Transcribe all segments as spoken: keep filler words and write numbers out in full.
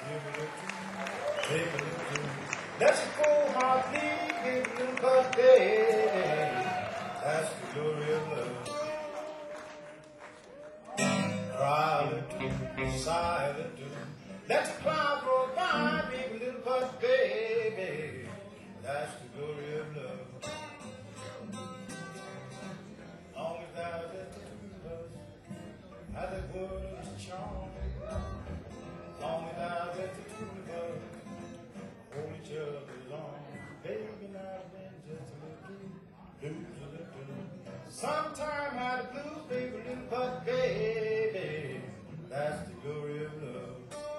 Baby, that's a cold heart bleed, baby, little birthday. That's the glory of love. Cry a little, sigh a little. Let the cloud roll by, baby, little birthday. That's the glory of love. Long as thou the two of us, how the world is charming. Long as thou the two of us, hold each other's arms. Baby, now then just a little, lose a little. Sometime out of blues, baby, little but baby, that's the glory of love.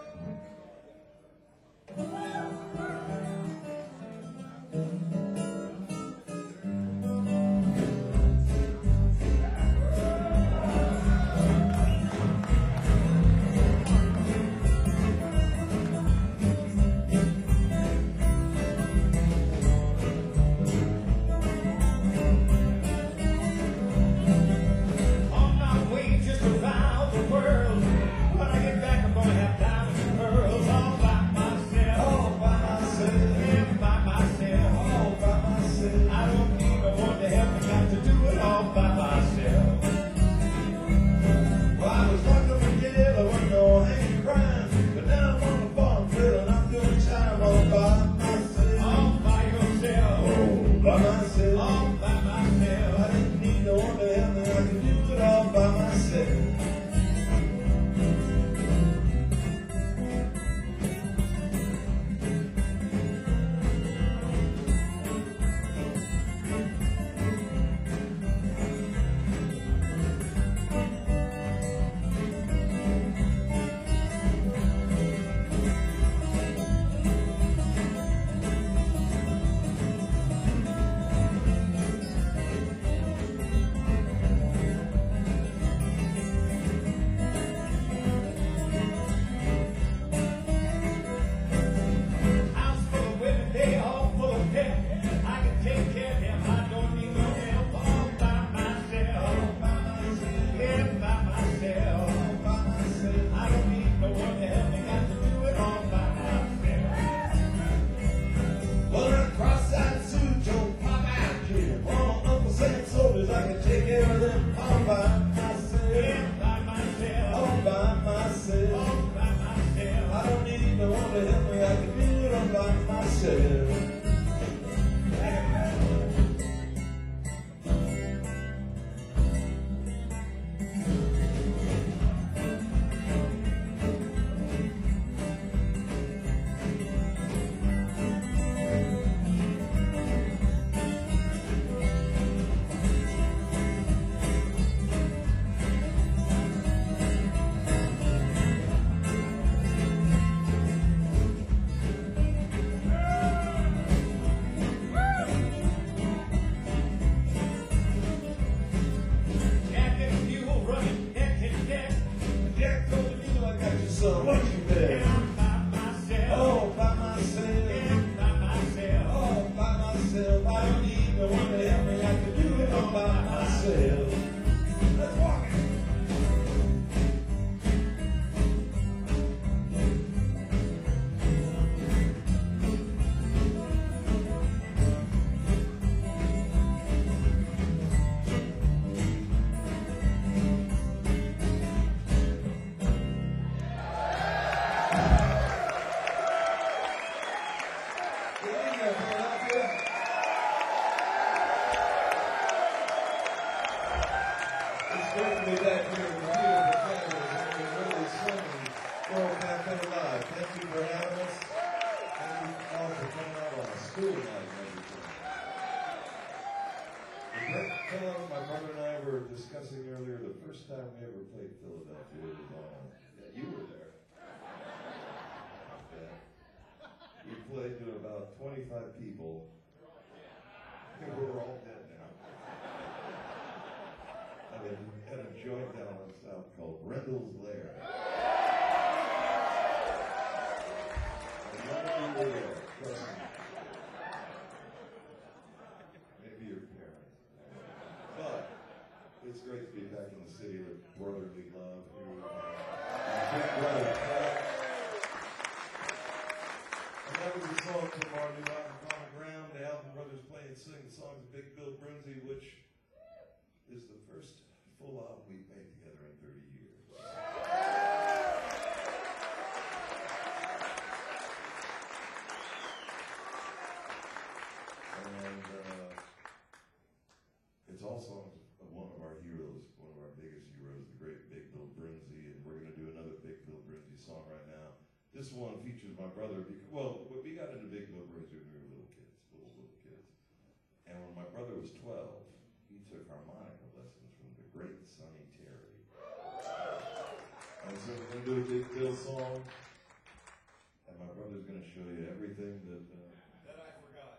twenty-five people. I think we're all dead now. And a, and a joint down in the south called Rendell's Lair. And none of you were there, trust me. Maybe your parents. But it's great to be back in the city of brotherly love here. My big brother, Pat. this one features my brother. Because, well, we got into Big Bill Brazier when we were little kids, little, little kids. And when my brother was twelve, he took harmonica lessons from the great Sonny Terry. And so we're going to do a Big Bill song. And my brother's going to show you everything that... Uh, That I forgot.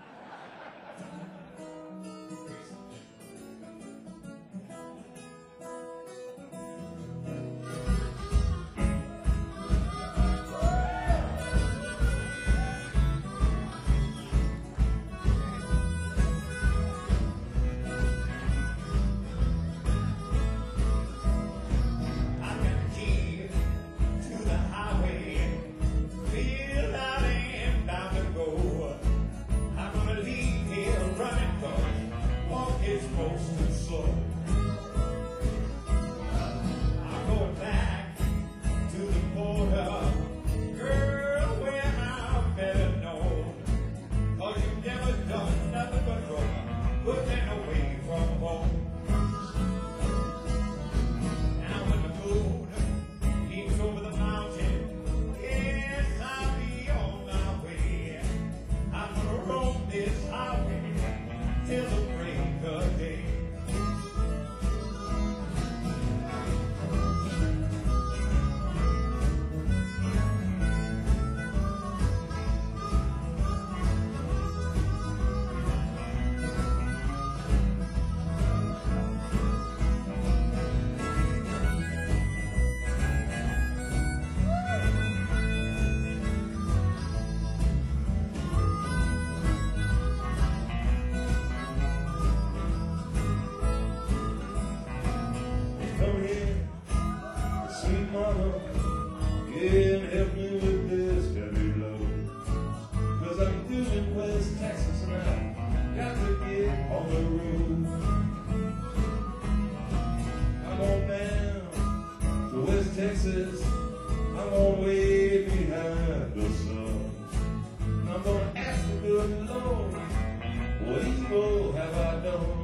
Texas, I'm gonna way behind the sun. And I'm gonna ask the good Lord, what evil have I done?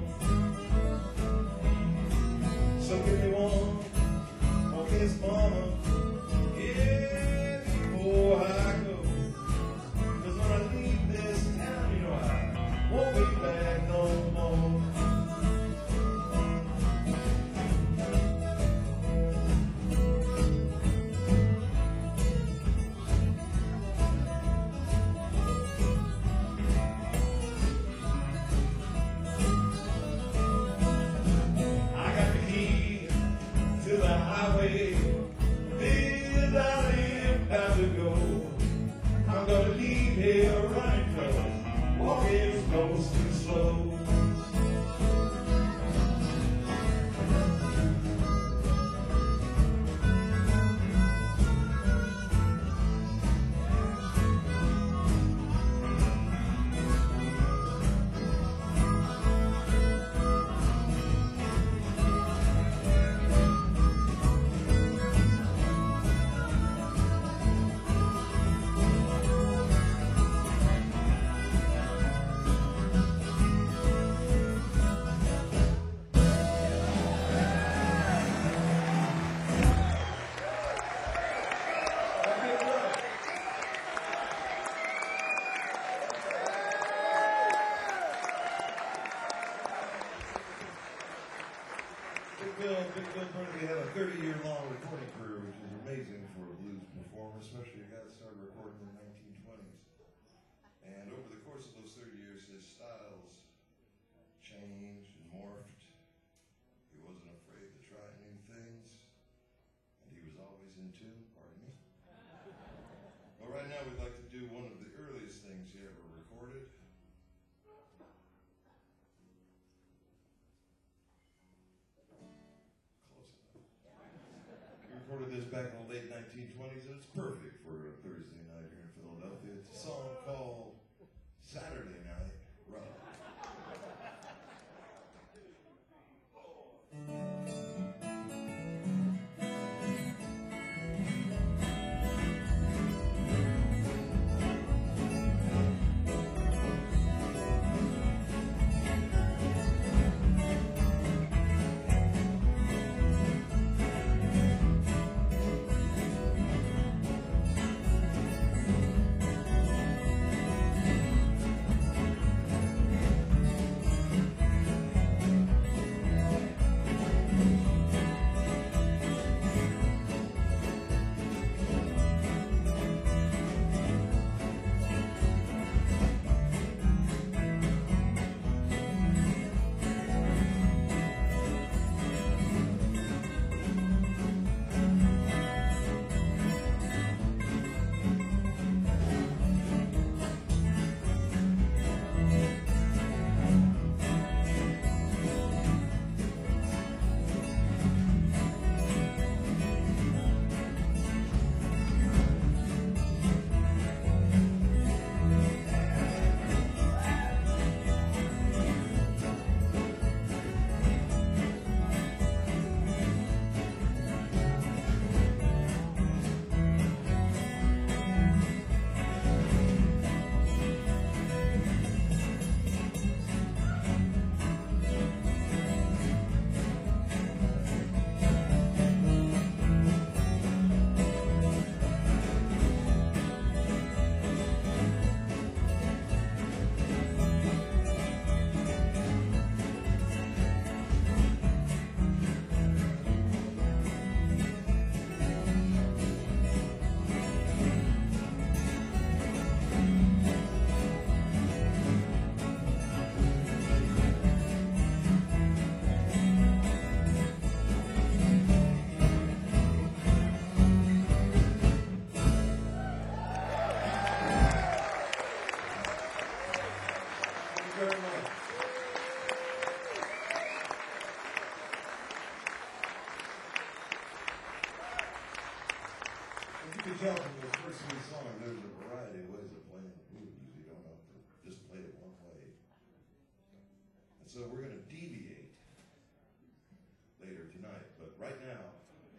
So give me one on his mama, yeah, before I go. Cause when I leave this town, you know I won't be back no more. Big Bill Brazier had a thirty-year-long recording career, which is amazing for a blues performer, especially a guy that started recording in the nineteen twenties. And over the course of those thirty years, his styles changed and morphed. He wasn't afraid to try new things, and he was always in tune, pardon me. But right now, we'd like to do one of the earliest things he ever recorded. Recorded this back in the late nineteen twenties, and it's perfect for a Thursday night here in Philadelphia. It's a song called Saturday Night Rock. the first three songs, there's a variety of ways of playing the blues. You don't have to just play it one way. And so we're going to deviate later tonight, but right now,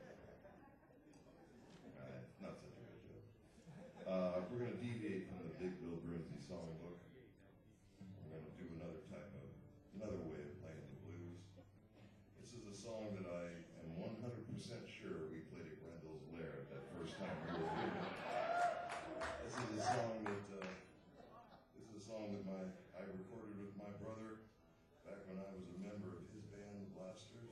uh, not such a good joke. Uh, we're going to deviate from the big Bill Brinsley songbook. We're going to do another type of, another way of playing the blues. This is a song that I am one hundred percent sure we played at Grendel's Lair that first time we were here. This is a song that, uh, this is a song that my, I recorded with my brother back when I was a member of his band, the Blasters.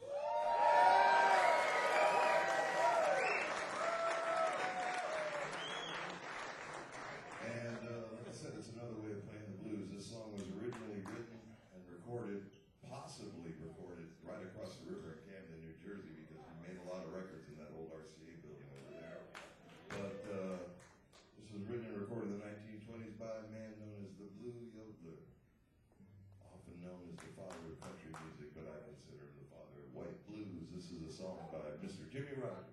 And uh, like I said, it's another way of playing the blues. This song was originally written and recorded, possibly recorded, right across the river in Camden, New Jersey, because we made a lot of records in that old R C A building over there. But uh, this was written and recorded in the nineteen twenties by a man known as the Blue Yodeler, often known as the father of country music, but I consider him the father of white blues. This is a song by Mister Jimmy Rogers.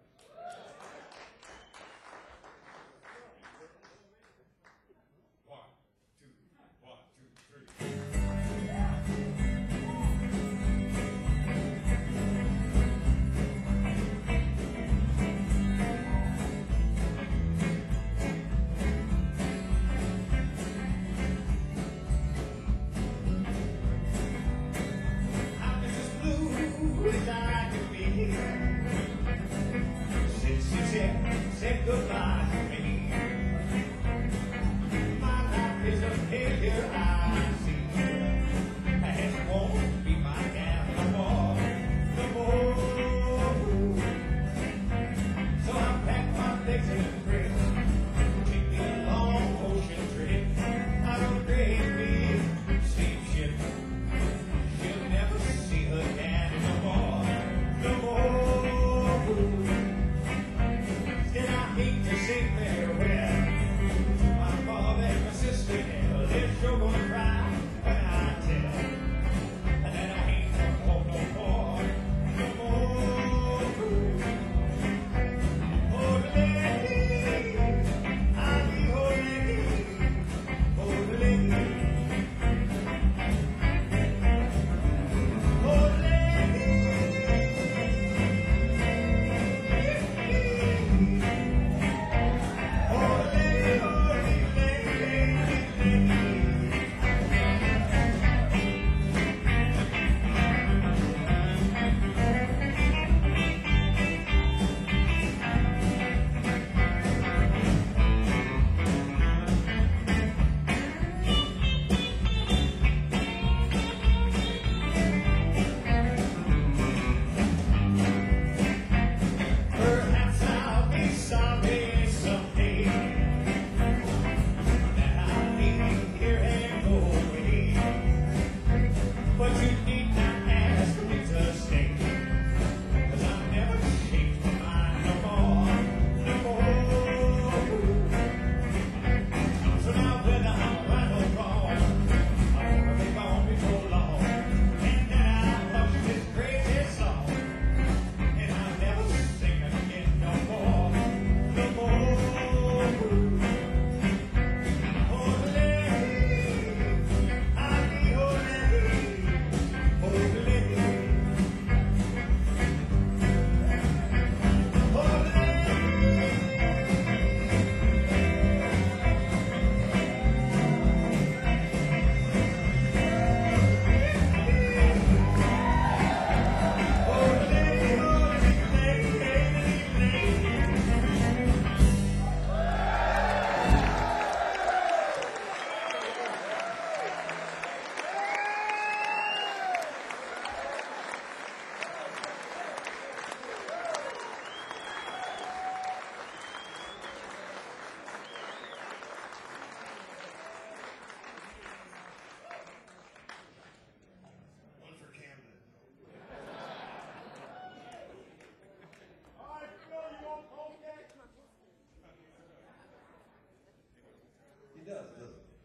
One, two, one, two, three. Said goodbye to me. My life is a failure, I see. And won't be my gal no more, no more. So I packed my legs and dress, take me a long ocean trip. I don't great big steamship. She'll never see her dad no more, no more. And I hate to say farewell. My father and my sister, hell, they're sure gonna cry when I tell that I ain't gonna walk no more, no more. Oh, lady, I'll be oh, lady, oh, lady, oh, lady. Perhaps I'll be sorry someday that I'll be here and go away. But you need not ask me to stay, 'cause I'll never change my mind no more, no more. So now whether I'm right or wrong, I wanna be gone before long, and then I'll hush this crazy song. And I'll never sing again no more, no more. Oh, lady, I'll be oh, lady, oh, lady, oh, lady. Oh, lady, oh, lady, lady, lady. One for Camden. He does, doesn't he?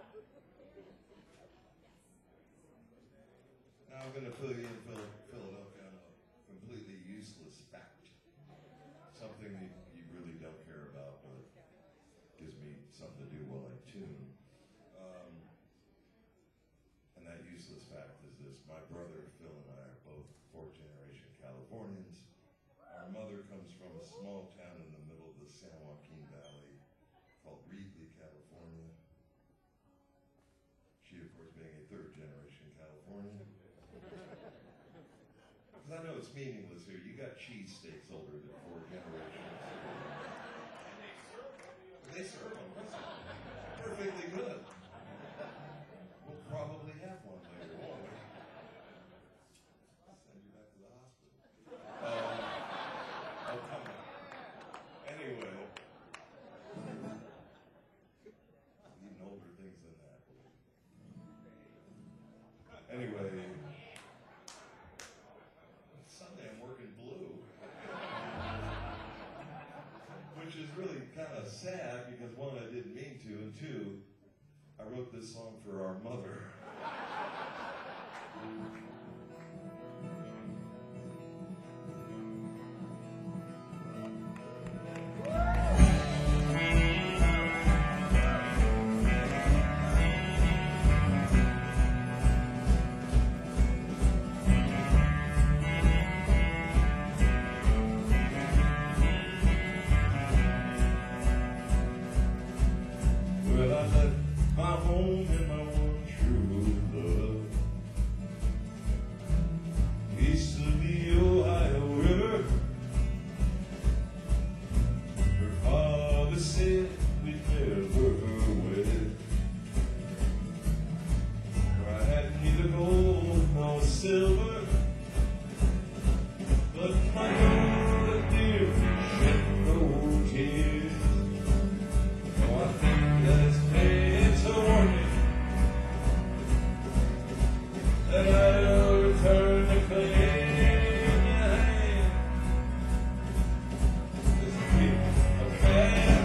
Now I'm going to fill you in Phil- Philadelphia on a completely useless fact. Something you, you really don't care about, but because I know it's meaningless here. You got cheesesteaks older than four generations. They serve them. That's perfectly good. We'll probably have one later, won't we? Send you back to the hospital. Um, oh, come on. Anyway. Even older things than that. Anyway. Sunday I'm working blue. Which is really kind of sad because one, I didn't mean to, and two, I wrote this song for our mother. Well, I left my home and my one true love east of the Ohio River. Her father said we'd never wed, for I had neither gold nor silver, but my daughter dear shed no tears. Oh, I think that it's paid to warning that I'll return the claim in your hand. This will be a bad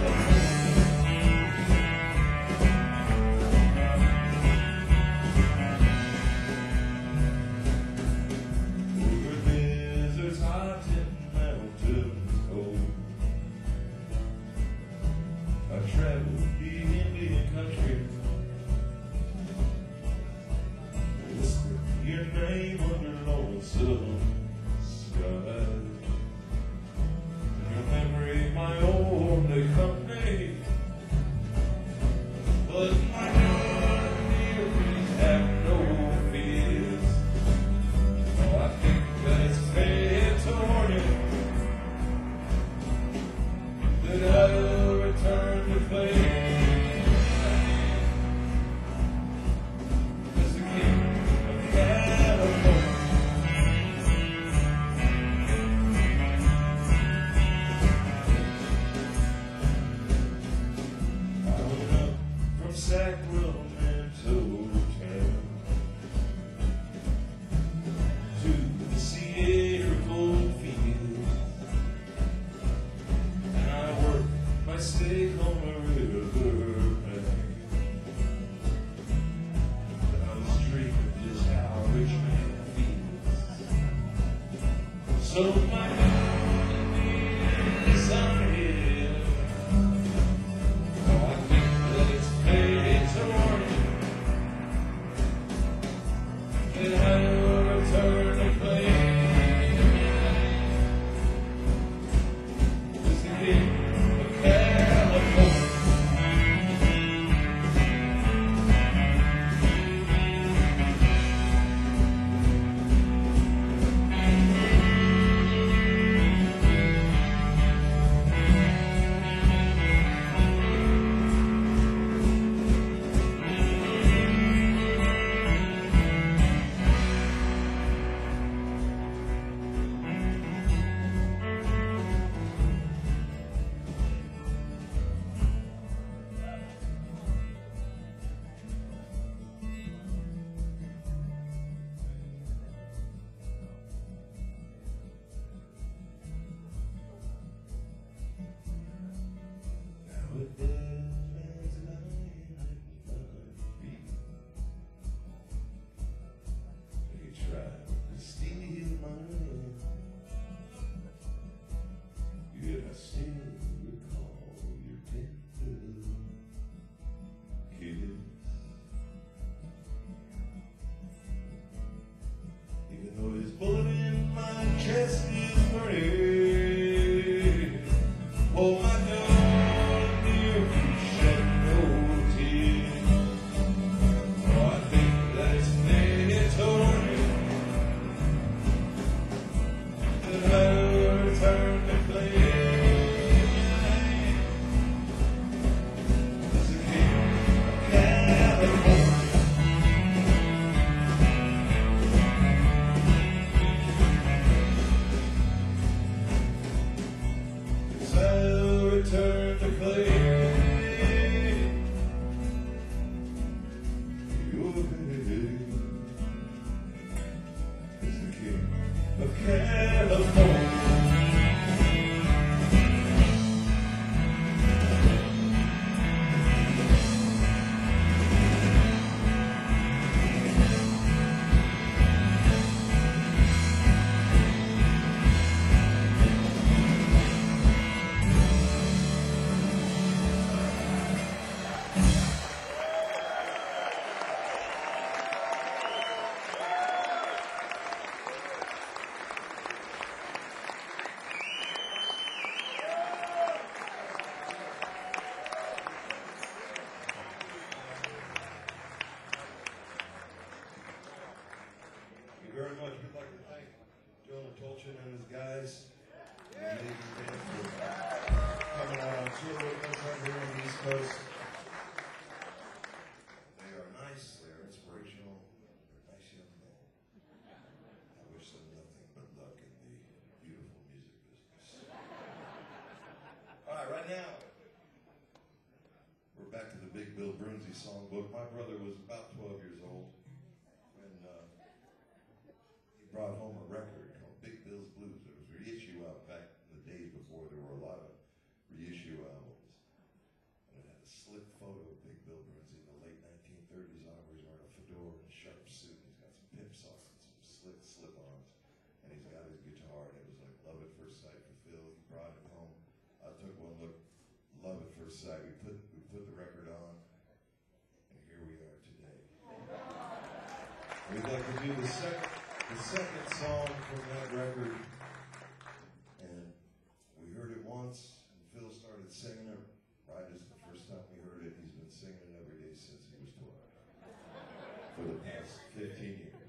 over deserts hot and mountains cold, I traveled the Indian country, whisper your name under lonesome skies. Your memory, my only company, but my daughter dear, please have no fears. Oh, I think that it's fair to warn you that I'll return to play. As the king of California. I went up from Sacramento town to the Sierra Gold Fields, and I worked my stake on the riverbank. I was dreaming just how a rich man feels. So my God is on here. Oh, I think that it's paid to warn his guys. An amazing band for coming out on tour with us right here on the East Coast. They are nice, they are inspirational, they're nice young men. I wish them nothing but luck in the beautiful music business. All right, right now, we're back to the Big Bill Broonzy songbook. My brother was about twelve years old when uh, he brought home a record called Big Bill's Blues. It was reissue out back in the days before there were a lot of reissue albums. And it had a slick photo of Big Bill Broonzy in the late nineteen thirties on it, where he's wearing a fedora and a sharp suit. He's got some pimp socks and some slick slip-ons. And he's got his guitar, and it was like love at first sight for Phil. He brought it home. I took one look, love at first sight. We put, we put the record on, and here we are today. We'd like to do the second, the second song from that record. And we heard it once, and Phil started singing it right as the first time we heard it. He's been singing it every day since he was twelve, for the past fifteen years.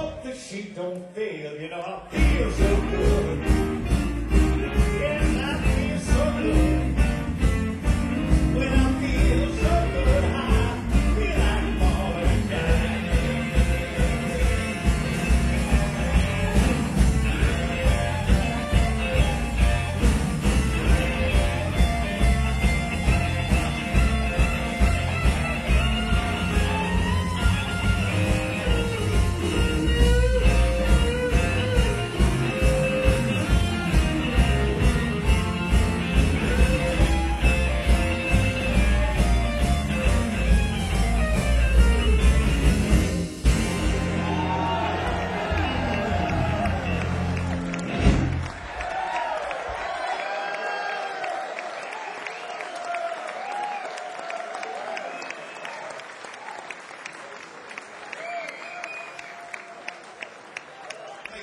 Don't fail, you know, I feel so good. Yes, I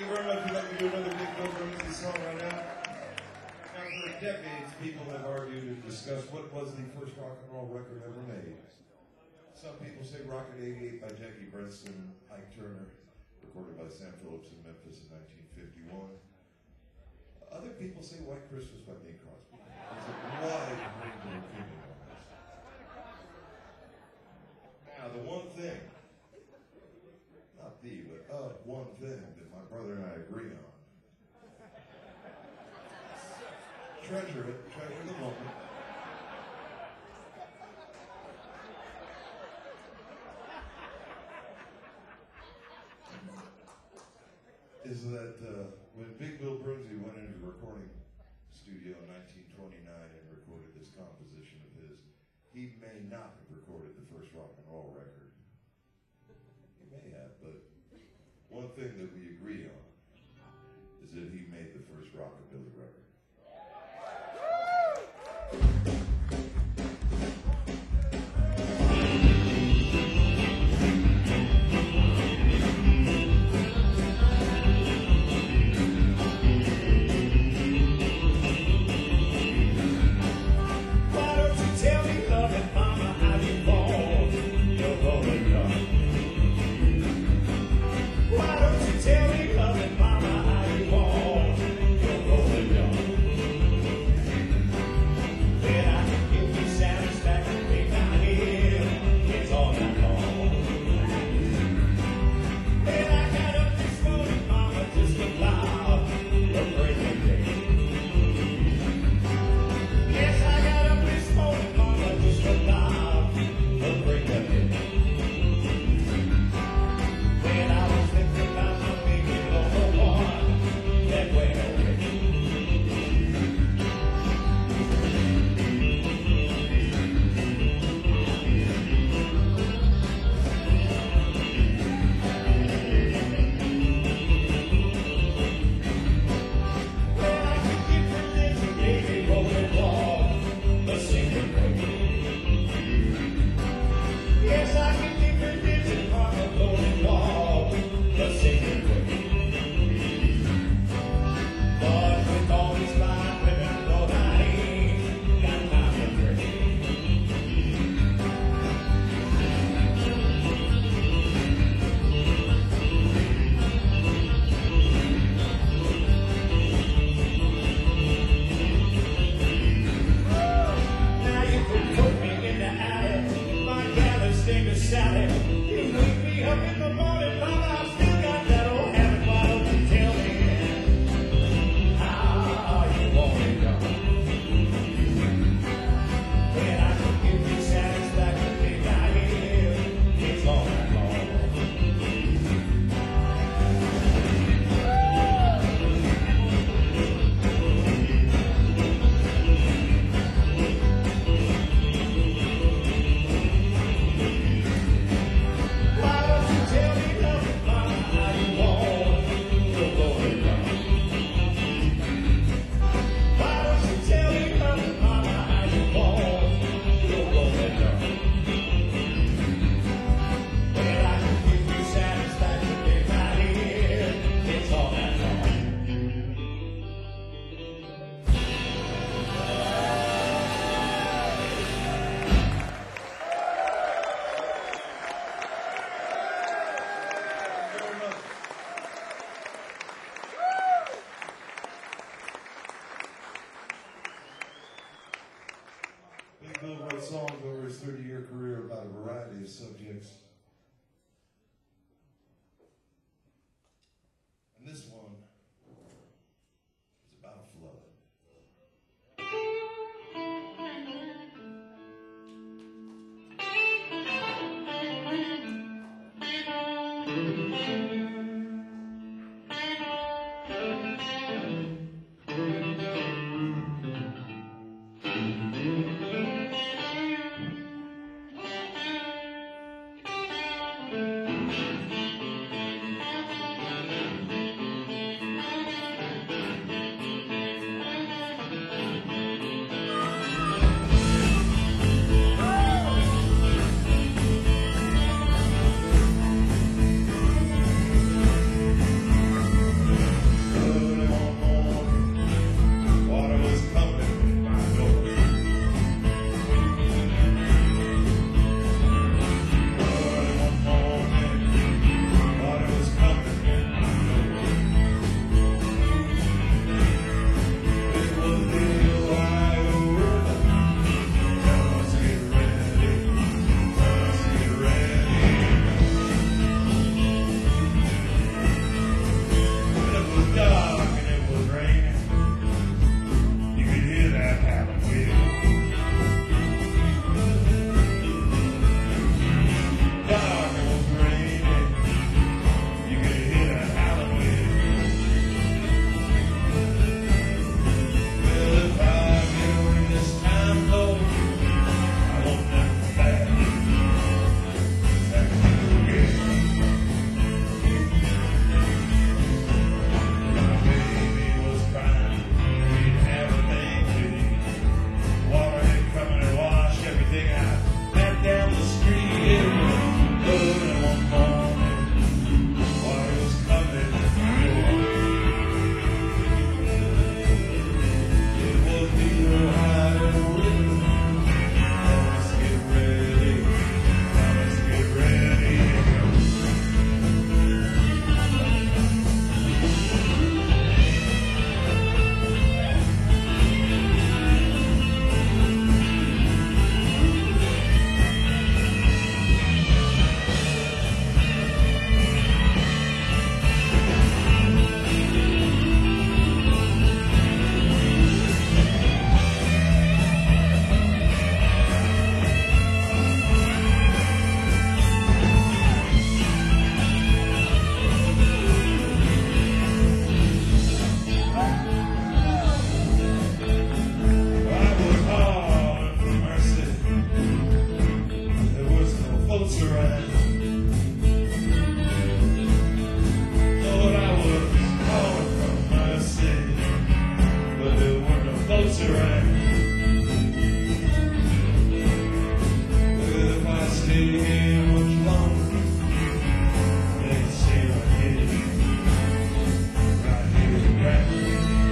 you very much. We'd like to do another Big Bill Ramsey song right now. Now, for decades, people have argued and discussed what was the first rock and roll record ever made. Some people say Rocket eighty-eight by Jackie Brenston, Ike Turner, recorded by Sam Phillips in Memphis in nineteen fifty-one. Other people say White Christmas by Bing Crosby. There's a wide range of opinion on this. Now, the one thing, not the, but uh, one thing that my brother and I agree on. Treasure it, treasure the moment. Is that uh, when Big Bill Broomsey went into the recording studio in nineteen twenty-nine and recorded this composition of his, he may not have recorded the first rock and roll record. He may have, but one thing that we agree on is that he made the first rockabilly record. Bill wrote songs over his thirty-year career about a variety of subjects. And this one is about a flood. boats around. Lord, I was calling from my city, but there were no boats around. Well, if I stay here much longer, they say I get it right here around.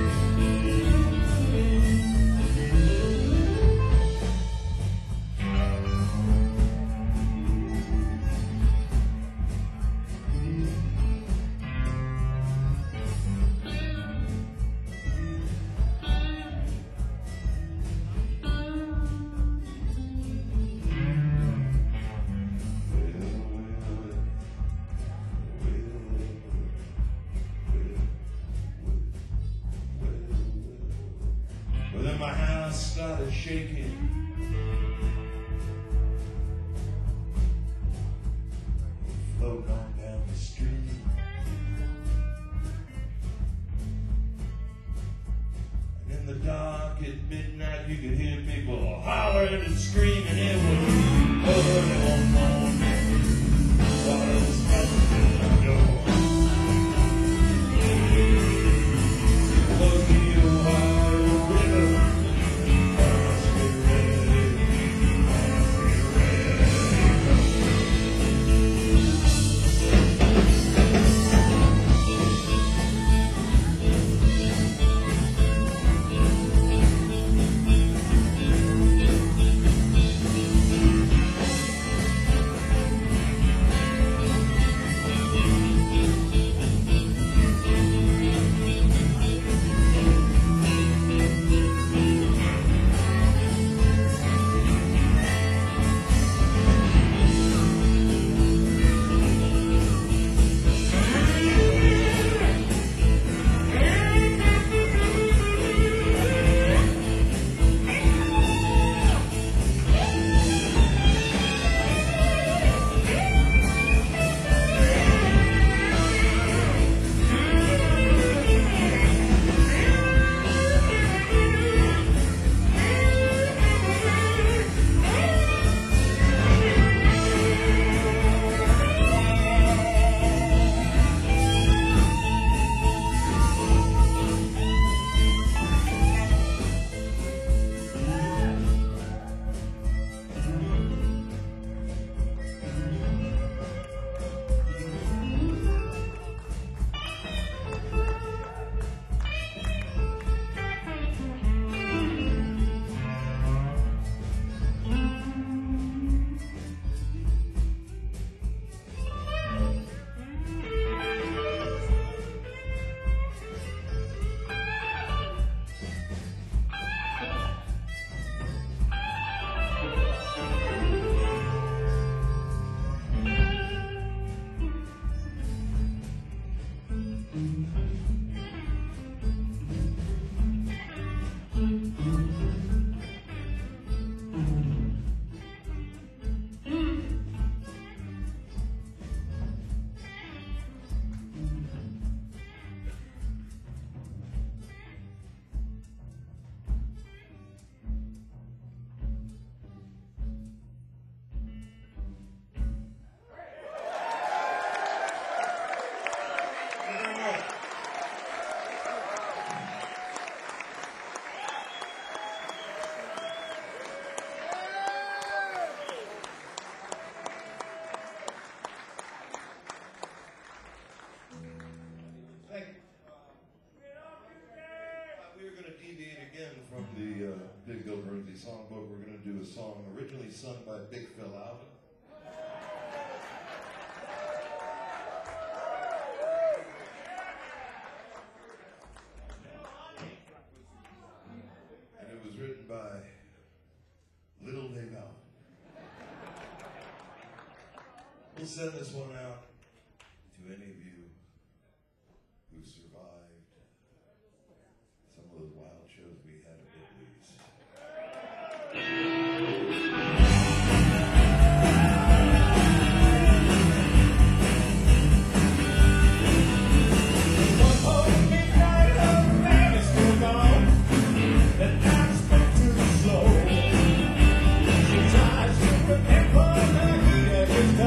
Well, then my house started shaking. Float on down the street. And in the dark at midnight, you could hear people hollering and screaming. It was early one morning. Water was coming to the door. Was the Ohio River. Must be ready. Must be ready. From the uh, Big Bill Burnsley songbook, we're going to do a song originally sung by Big Phil Alvin. And it was written by Little Dave Alvin. We'll send this one out to any of you who survived some of those wild shows we had at Ripley's. Remember that he had his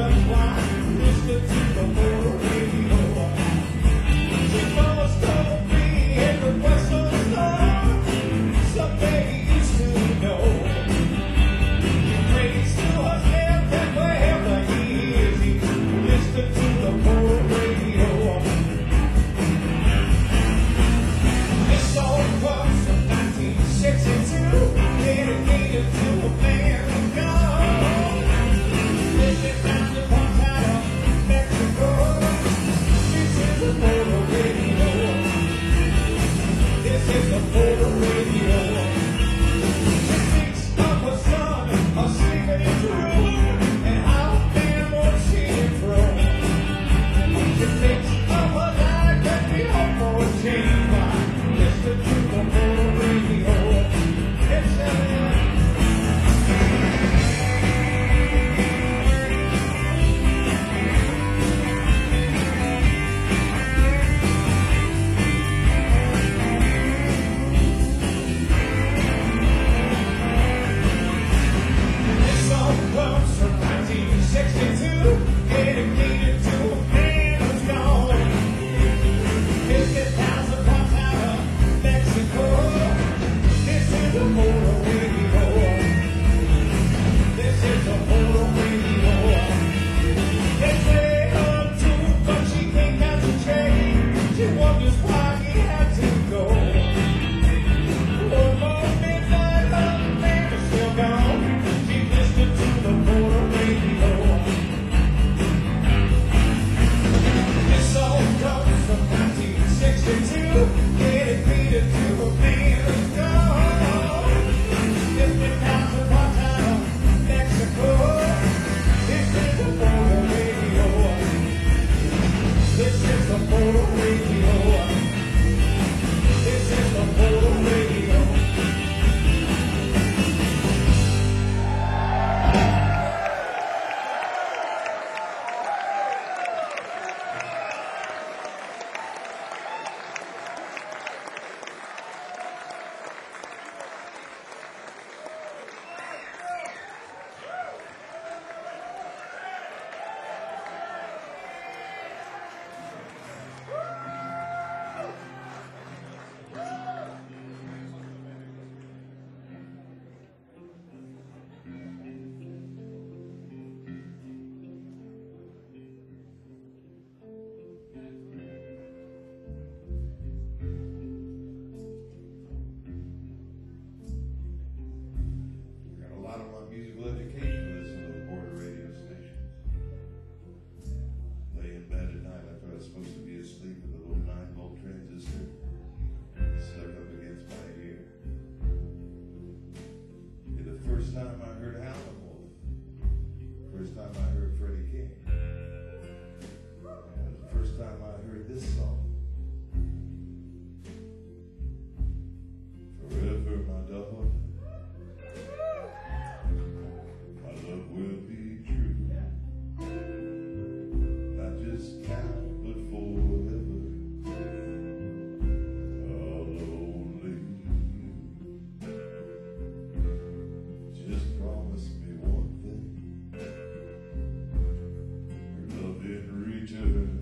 return.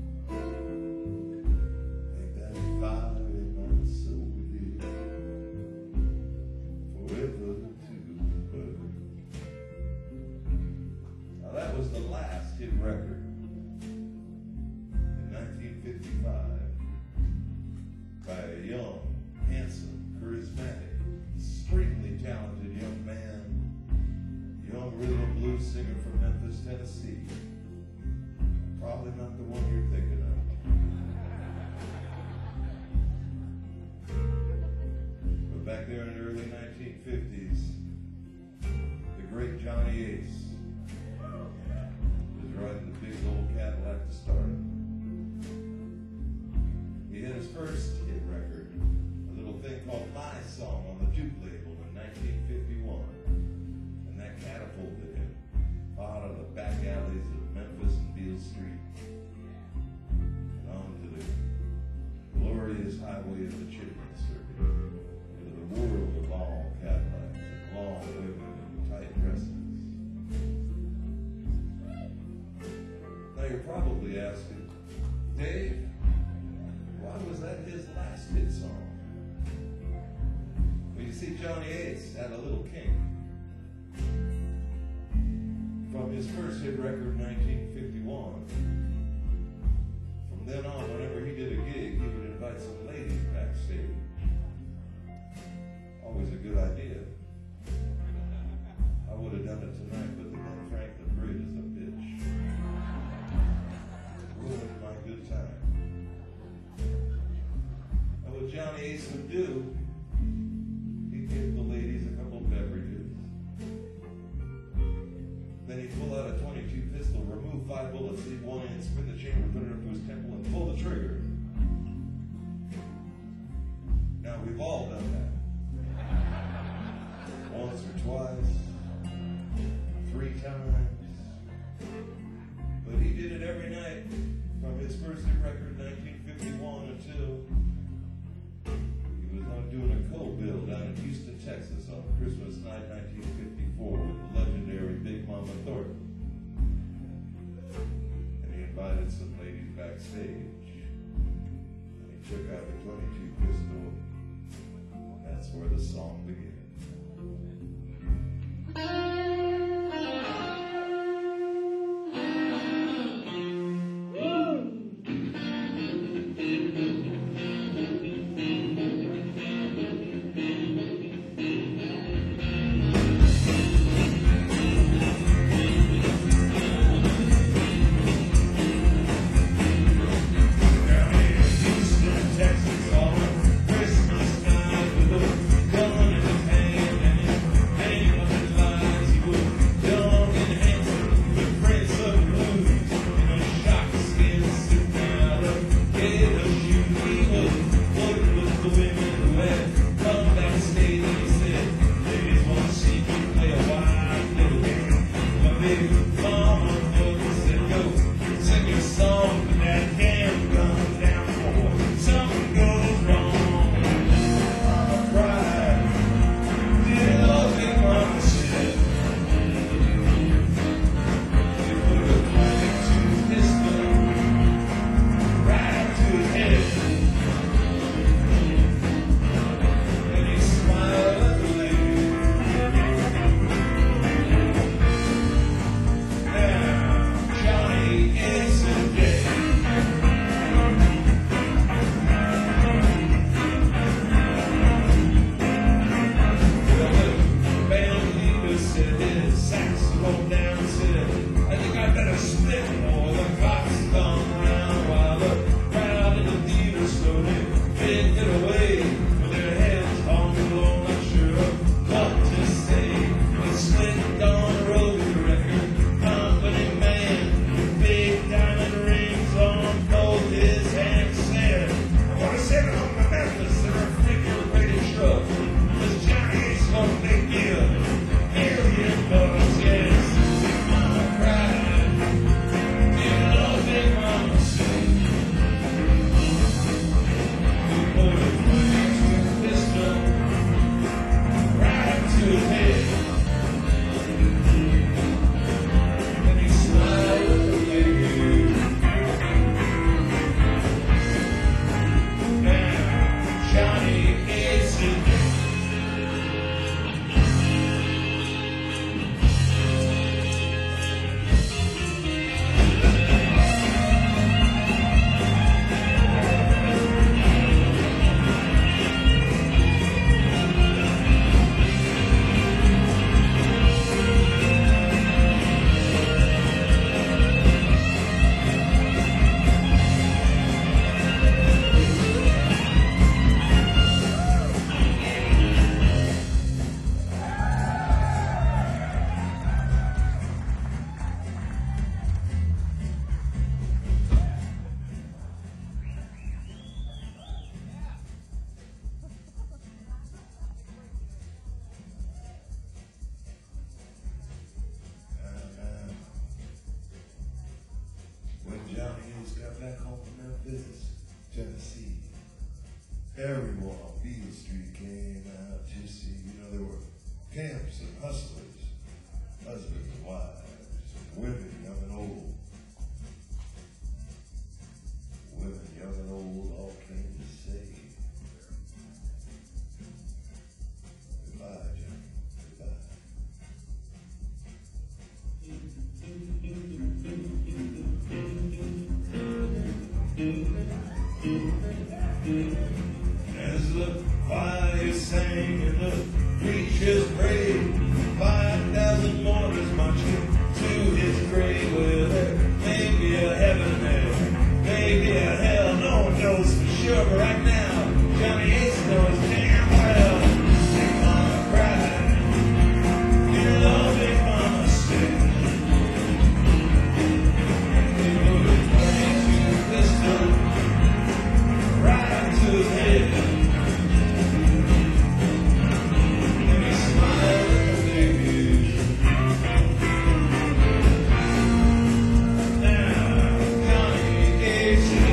Ain't that fire in my soul, dear, forever to burn. Now that was the last hit record in nineteen fifty-five by a young, handsome, charismatic, extremely talented young man, young rhythm and blues singer from Memphis, Tennessee. Probably not the one you're thinking of. But back there in the early nineteen fifties, the great Johnny Ace was riding the big old Cadillac to start it. He had his first hit record, a little thing called My Song on the Duke label in nineteen fifty-one. And that catapulted him out of the back alleys of Memphis and Beale Street and onto the glorious highway of the Chitlin Circuit, into the world of all Cadillacs, long women and tight dresses. Now you're probably asking, Dave, why was that his last hit song? Well, you see, Johnny Ace had a little kink. From his first hit record in nineteen fifty-one, from then on, whenever he did a gig, he would invite some ladies backstage. Always a good idea. I would have done it tonight, but the Ben Franklin Bridge is a bitch. Ruined my good time. And what Johnny Ace would do, he'd give the ladies a couple beverages. Then he'd pull out a twenty-two pistol, remove five bullets, leave one in, spin the chamber, put it up to his temple, and pull the trigger. Now, we've all done that. Once or twice, three times. But he did it every night from his first hit record in nineteen fifty-one until he was on doing a co-bill down in Houston, Texas on Christmas night nineteen fifty-four with the legendary Big Mama Thornton. And he invited some ladies backstage. And he took out the twenty-two pistol. And that's where the song begins. Texas on a Christmas night with a gun in his hand. back home to Memphis, Tennessee. Everyone on Beale Street came out to see, you know, there were pimps and hustlers, husbands and wives, women young and old. Women young and old all came to say goodbye, Johnny, goodbye. As the choir sang and the preachers prayed, five thousand mourners marching to his grave. Well, there may be a heaven there, maybe a hell, no one knows for sure. But right now, Johnny Ace knows damn well. Big Mama cried, your love, Big Mama said. They put a twenty-two pistol right to his head. And he smiled at the baby. Now, Johnny Ace again.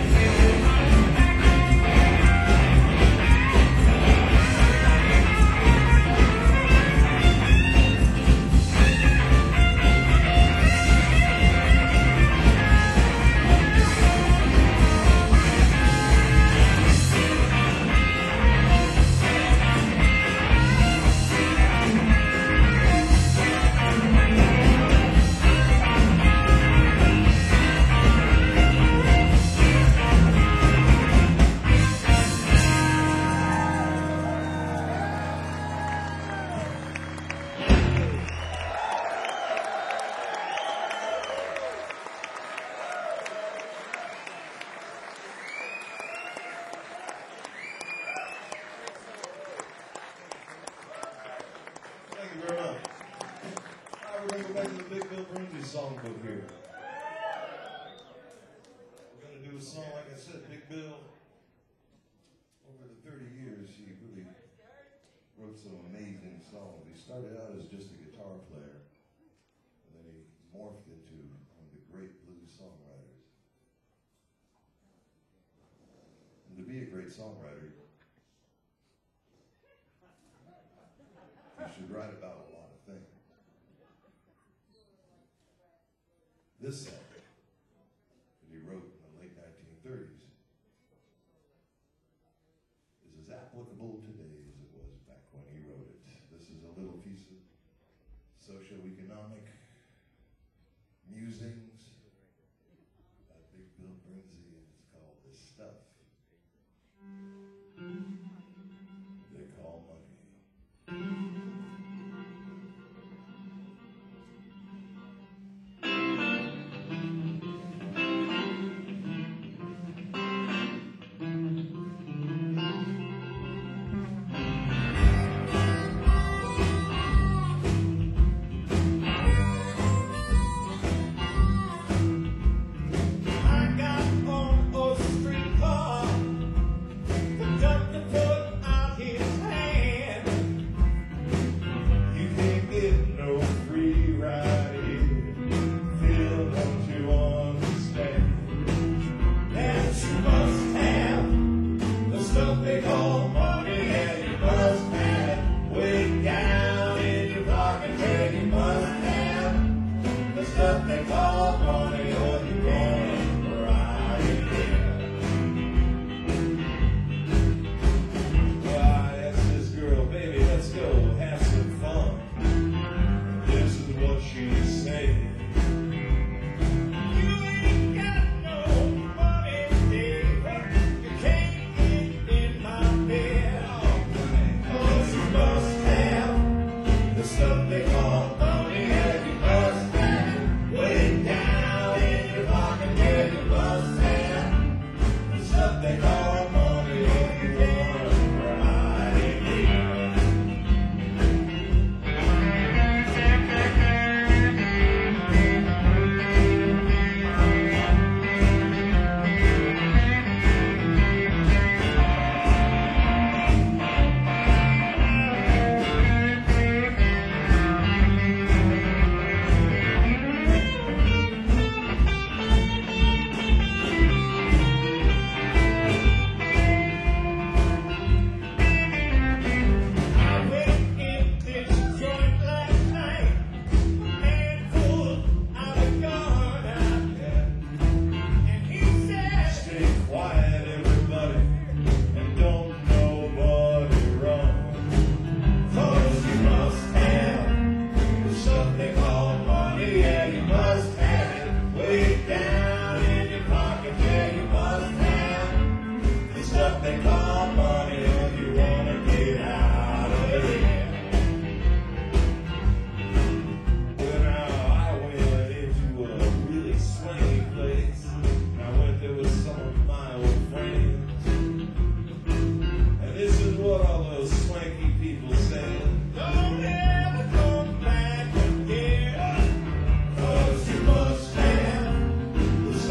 Thank you very much. All right, we're going to go back to the Big Bill Brinkley songbook here. We're going to do a song, like I said, Big Bill. Over the thirty years, he really wrote some amazing songs. He started out as just a guitar player, and then he morphed into one of the great blues songwriters. And to be a great songwriter, you should write about a lot of things. This song that he wrote in the late nineteen thirties is as applicable today as it was back when he wrote it. This is a little piece of socioeconomic musings by Big Bill Brinkley, and it's called "The Stuff They Call Money." I got on a streetcar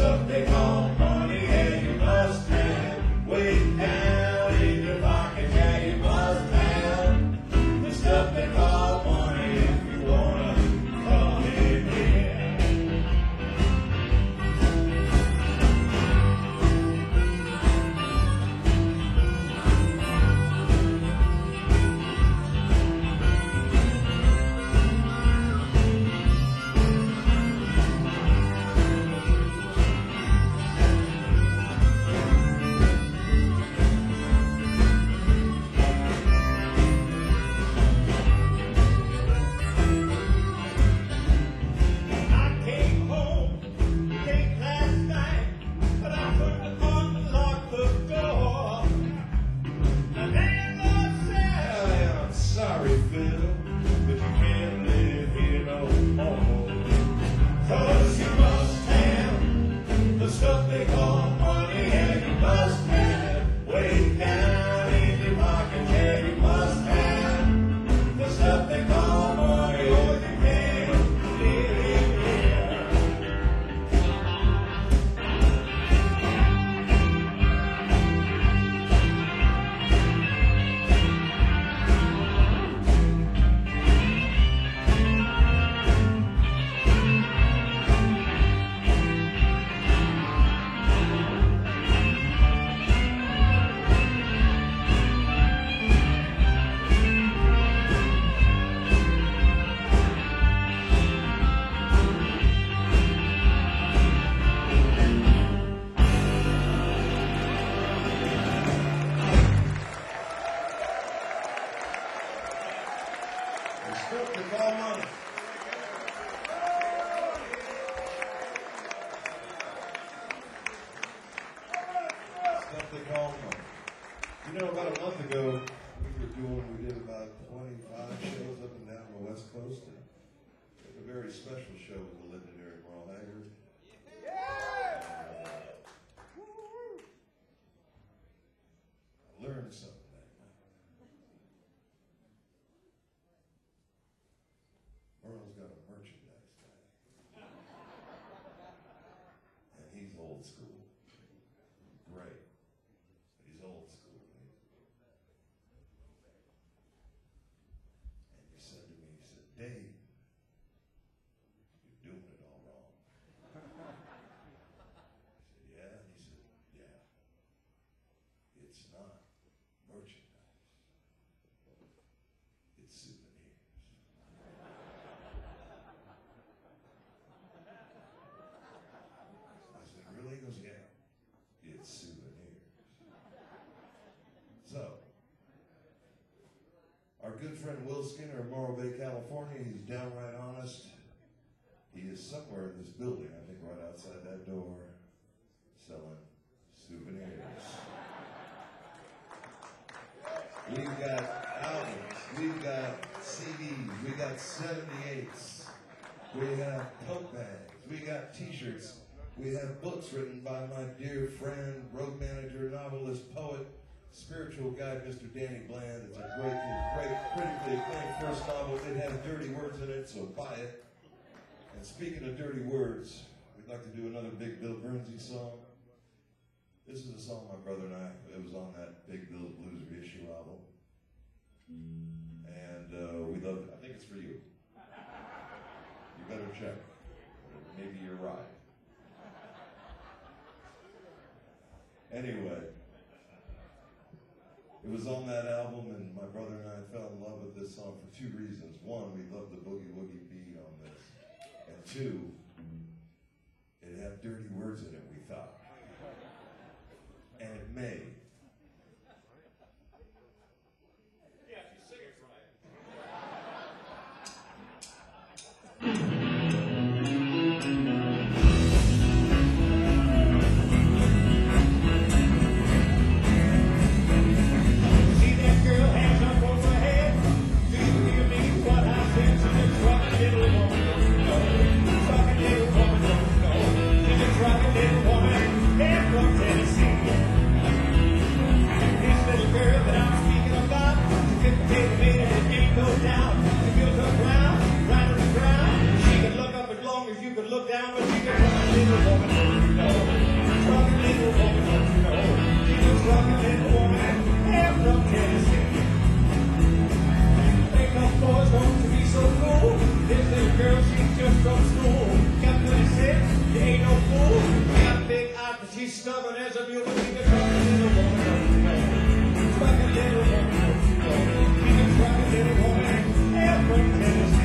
stuff they call money, yeah, you must have. Way down in your pocket, yeah, you must have. The stuff they call money, if you wanna come in here. I came home late last night, but I couldn't unlock the door. The landlord said, I'm sorry, Phil, but you can't live here no more. 'Cause you must have the stuff they call money, and you must have way down in your pocket, yeah, you must have the stuff they call money, or you can't live here. The stuff they call money. Stuff they call money. You know, about a month ago, we were doing, we did about twenty-five shows up and down the West Coast. And a very special show with the legendary Merle Haggard. I learned something that night. Merle's got a merchandise guy. And he's old school. Great. He's old school. And he said to me, he said, Dave, you're doing it all wrong. I said, yeah? And he said, yeah. It's not merchandise. It's souvenirs. I said, really? He goes, yeah. It's souvenirs. So, our good friend Will Skinner of Morro Bay, California, he's downright honest. He is somewhere in this building, I think right outside that door, selling souvenirs. We've got albums, we've got C Ds, we got seventy-eights, we have tote bags, we got t-shirts, we have books written by my dear friend, road manager, novelist, poet, spiritual guide, Mister Danny Bland. It's a great, great, critically acclaimed first novel. It has dirty words in it, so buy it. And speaking of dirty words, we'd like to do another big Bill Bernsey song. This is a song my brother and I, it was on that Big Bill Blues reissue album. And uh, we love it. I think it's for you. You better check. Maybe you're right. Anyway, it was on that album, and my brother and I fell in love with this song for two reasons. One, we loved the boogie woogie beat on this. And two, it had dirty words in it, we thought. And it may. Yeah, if you sing it right. See that girl hands up over her head? Do you hear me? What I said to this rockin' little woman? No, rockin' little woman, no, no. To this rockin' little woman, head from Tennessee. stubborn as a mule, but he can truck a little woman, don't you know? Truck a little woman, don't you know? He can truck a little woman, yeah, from Tennessee.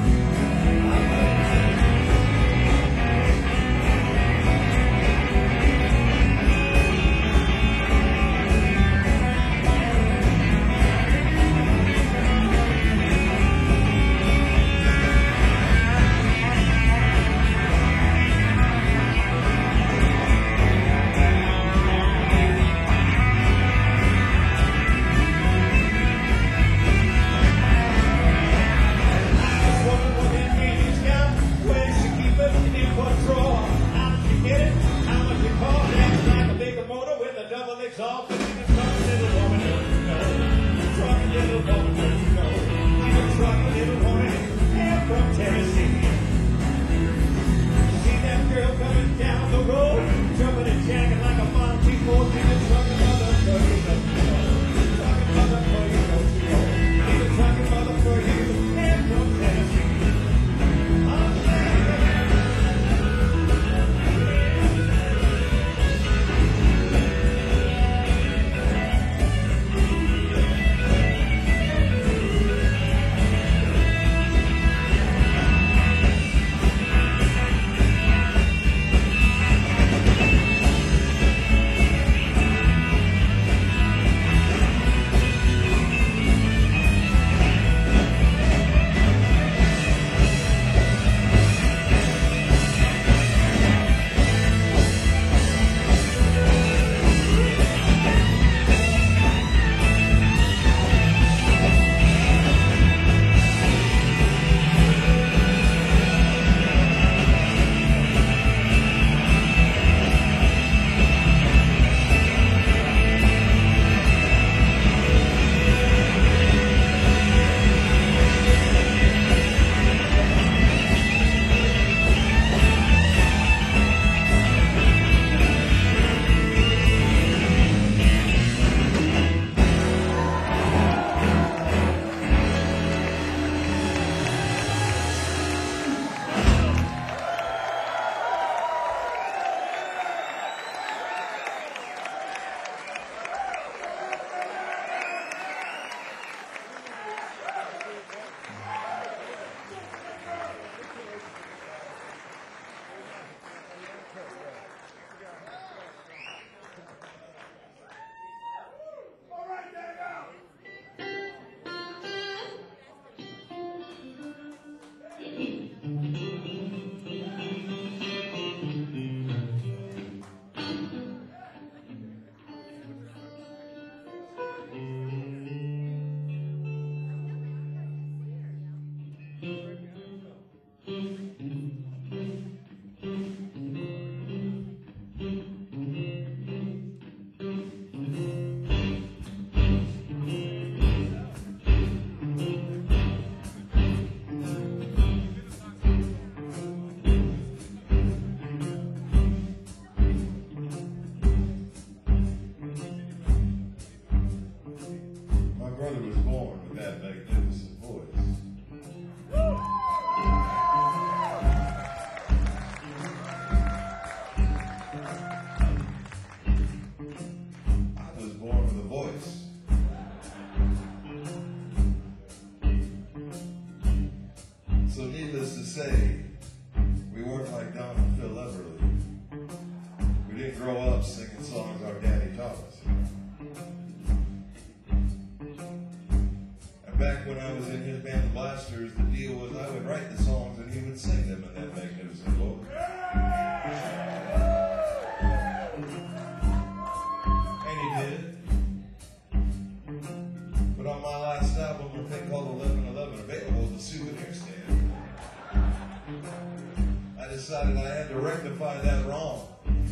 Decided I had to rectify that wrong.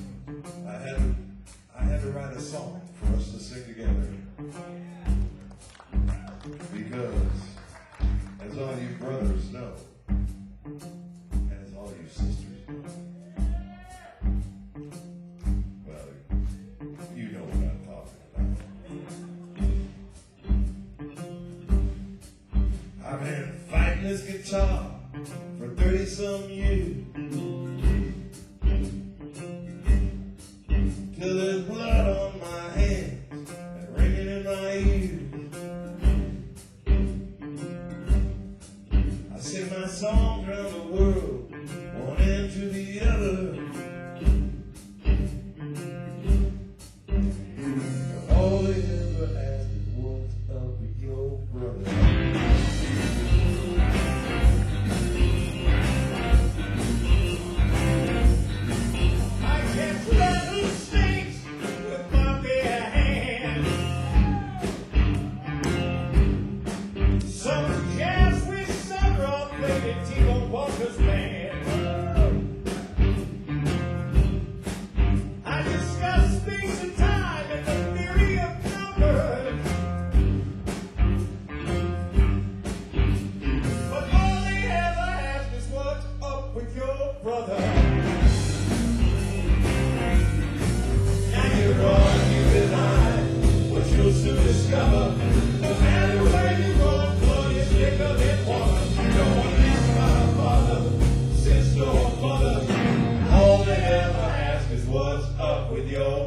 I had to, I had to write a song for us to sing together. Because, as all you brothers know, and as all you sisters know, well, you know what I'm talking about. I've been fighting this guitar for thirty some years.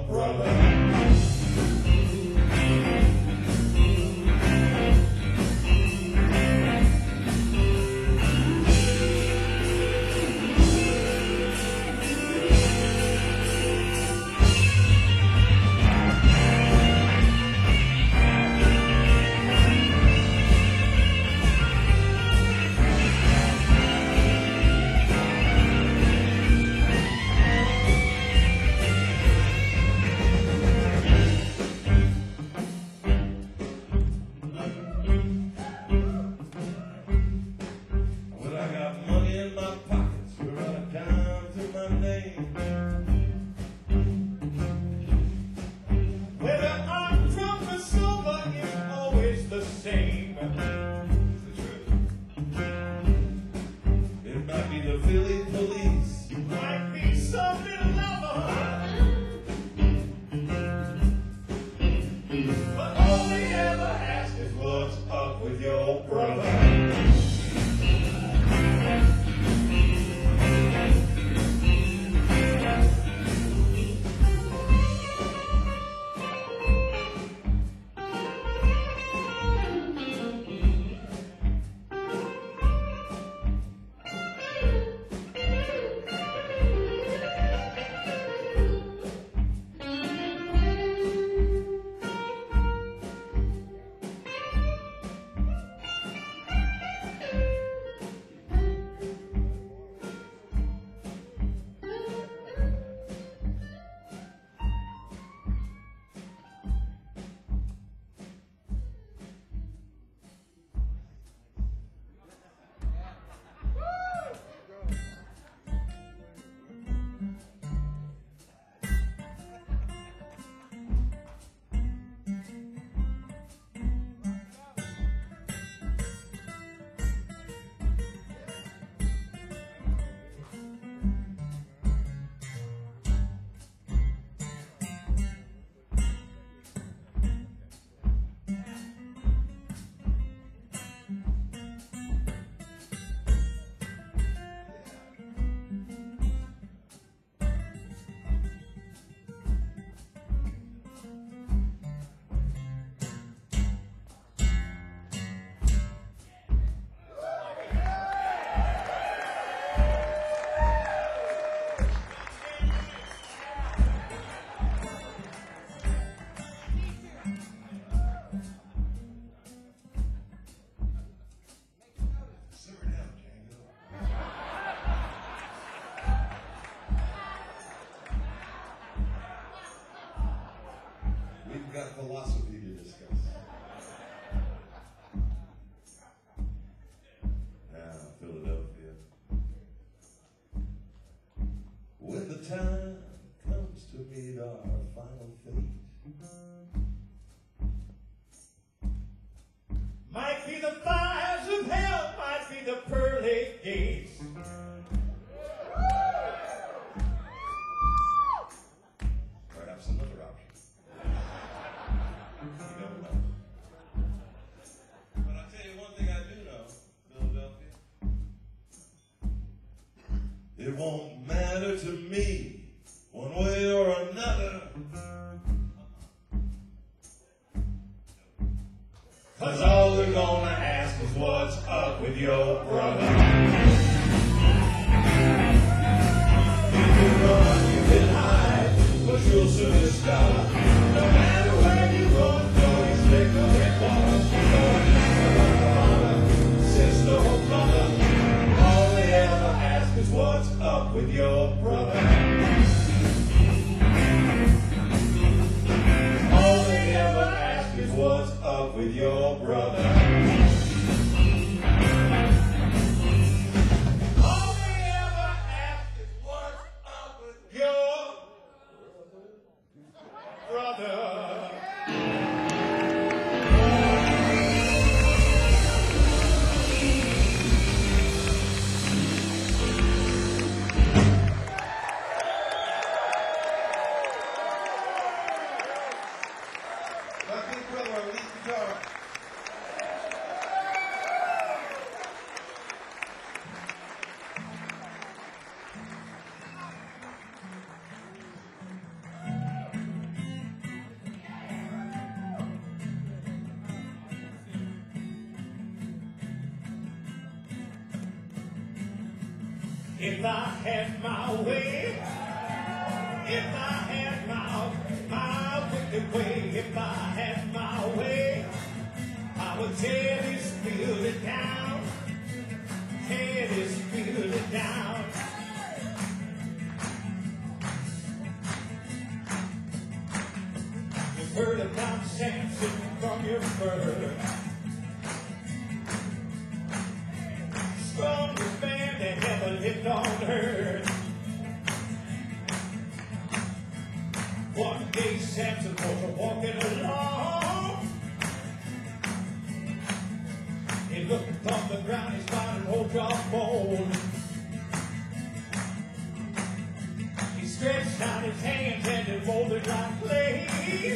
your brother. When I got money in my pockets, without a dime to my name. Whether I'm drunk or sober, it's always the same. It's the truth. It might be the Philly police. Might be some little lover, but all they ever ask is what's up with your brother. Simmer down, Django. We've got philosophy to discuss. Now, Philadelphia. When the time comes to meet our final fate, Might be the fires of hell, might be the pearly gates. perhaps another option. You don't know. But I'll tell you one thing I do know, Philadelphia. It won't matter to me, one way or another. Cause all they're gonna ask is what's up with your brother. You can run, you can hide, but you'll soon discover. No matter where you go, going stick or hit bars, Sister or brother, all they ever ask is what's up with your brother. All they ever ask is what's up with your brother. All they ever ask is what's up with your brother. my big brother, our lead guitar. If I had my way, if I had my, my wicked way, if I had my way, I would tear this building down, tear this building down. You've heard about Samson from your birth. Strongest man that ever lived on earth. One day Samson was walking along. He looked on the ground, he spotted an old dry bone. He stretched out his hands and it molded like clay.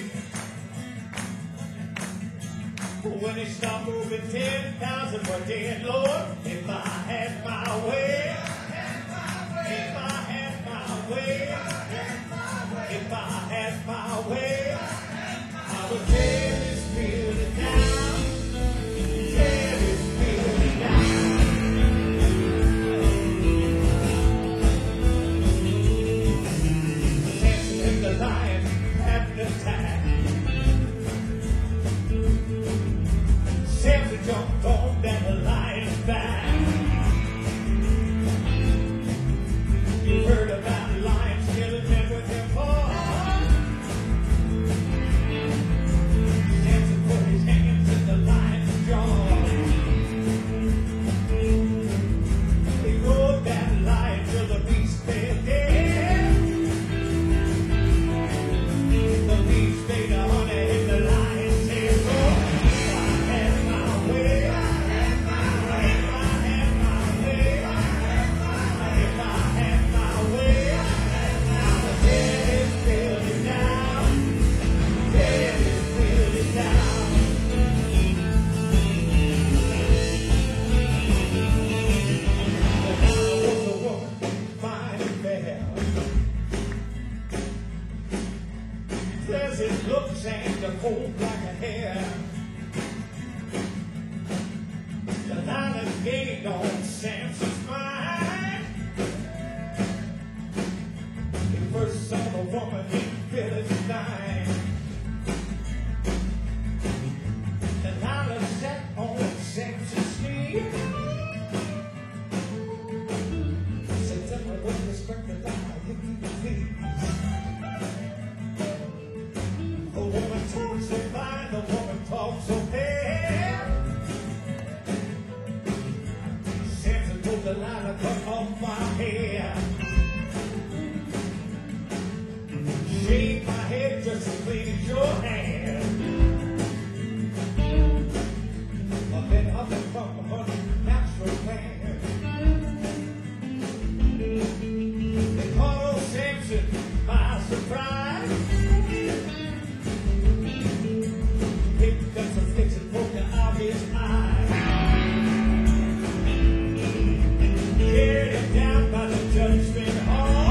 When he stopped moving, ten thousand were dead, Lord. If I had my way, if I had my way, if I had my way, I would tear this building down, tear this building down. Samson and the lion had an attack. Samson jumped on that lion's back. You heard about lions killing men with their paws. Samson put his hands in the lion's jaw. He rode that lion till the beast fell dead. The beast made a honey in the lion's head. Oh, if I had my way, if I had my way, if I had my way, I would tear this building down, tear this building down. But I was a woman, fine and fair, pleasant looks and a cold black hair. The lion gained on Samson's mind. He first saw the woman in Philistine. The lion sat on Samson's knee. Said, tell me what respect the lion you keep the feet. The woman talks so fine, the woman talks so fair. Samson told the lion to cut off my hair. Shave my head just as clean as your hair. I've been up and from a natural man. They caught old Samson by surprise. Picked up some sticks and poked out his eye. Carried him down by the judgment hall.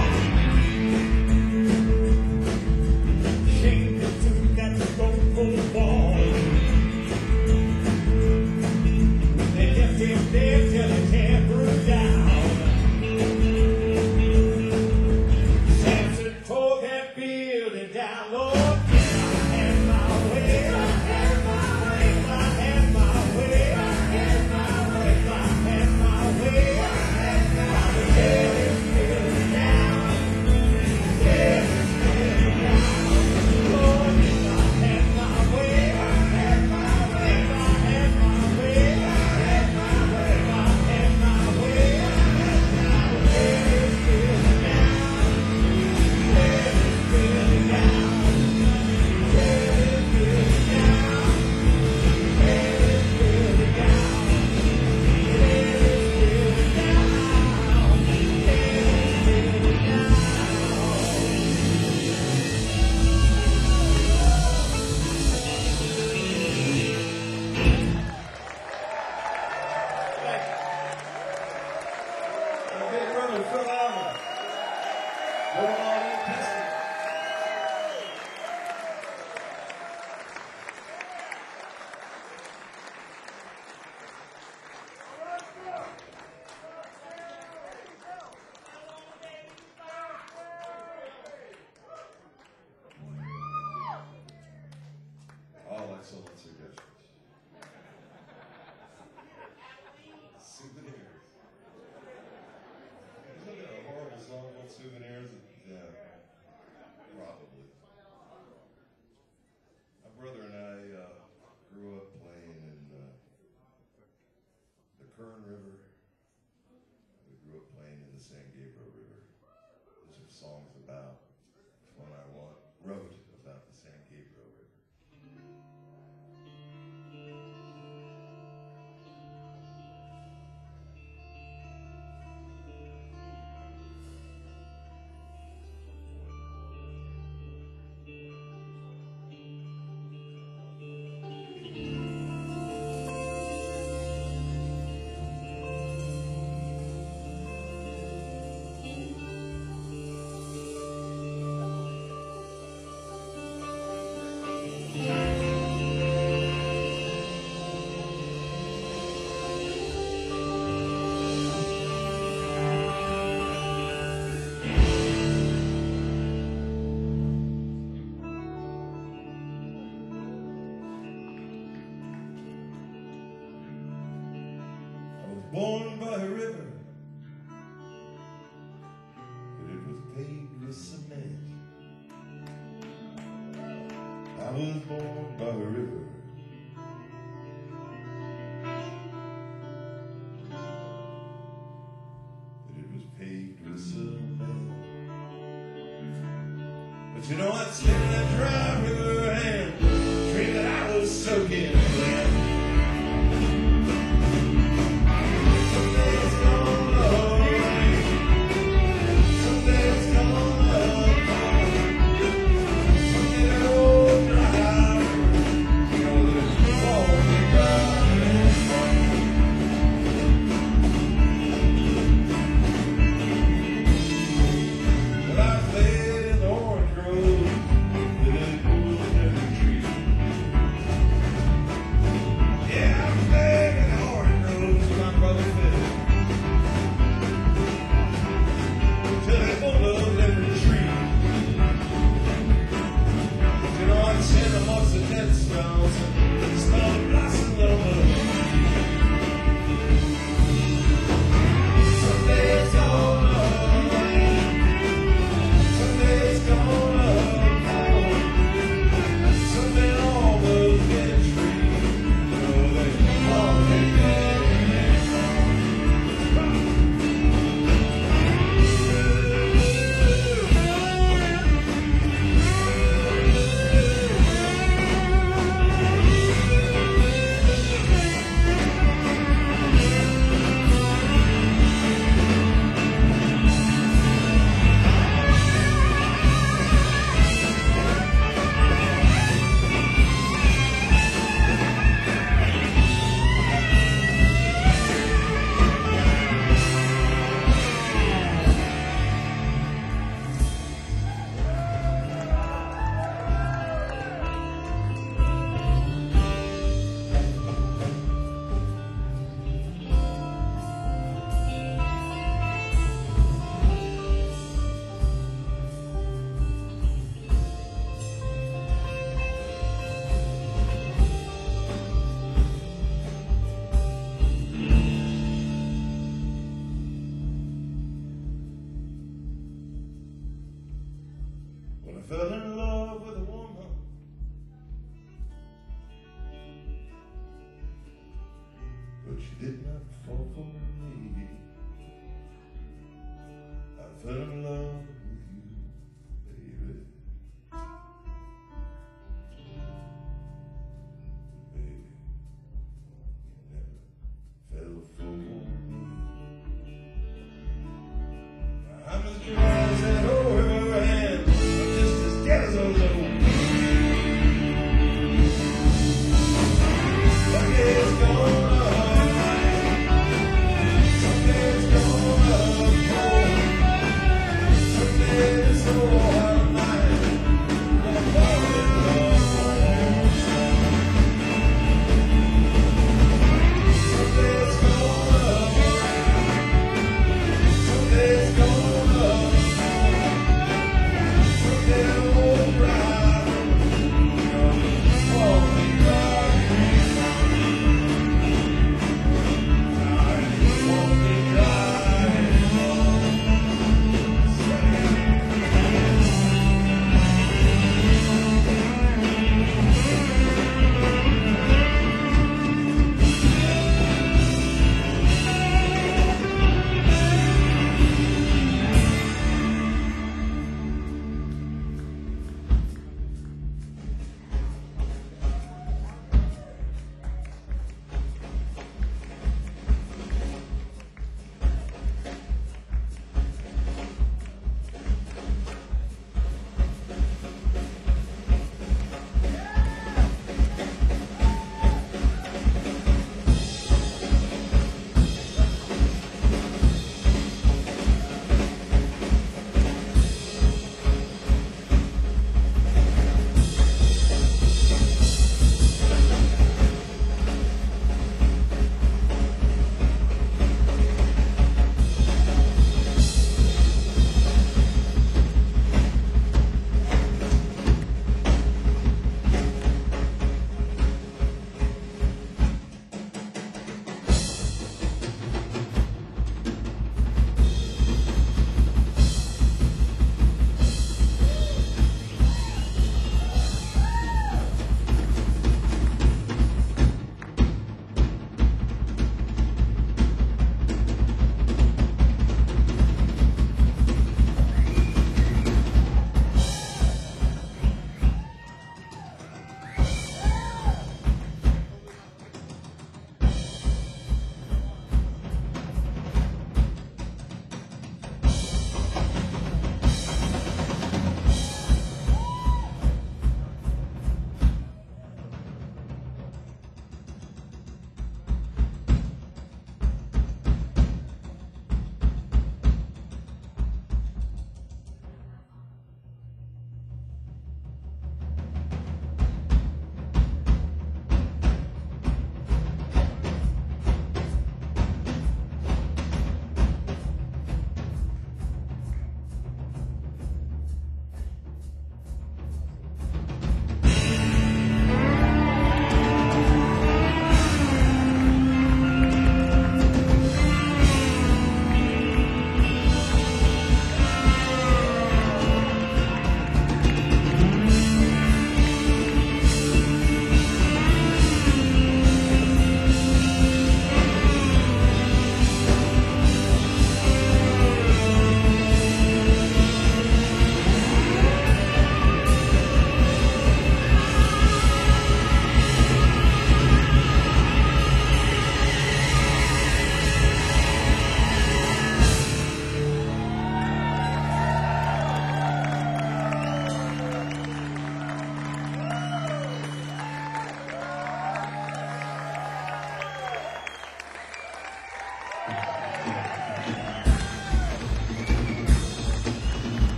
Chained him to that stone-cold wall. They left him there till his hair grew down. Samson tore that building down, Lord. If I had my way, if I had my way, if I had my way, if I had my way, I would tear this building down, tear this building down. Lord, if I had my way, if I had my way, if I had my way, if I had my way, I would tear this building down, tear this building down. wrote about the San Gabriel River. Born by a river, but it was paved with cement. I was born by a river, but it was paved with cement. But you know what? Sitting in that dry river and the tree that I was soaking in. I fell in love with a woman, but she did not fall for me. I fell in love with you, baby. Baby, you never fell for me. I'm as dry as that old river and as a little Sunday's gonna Sunday's gonna pour.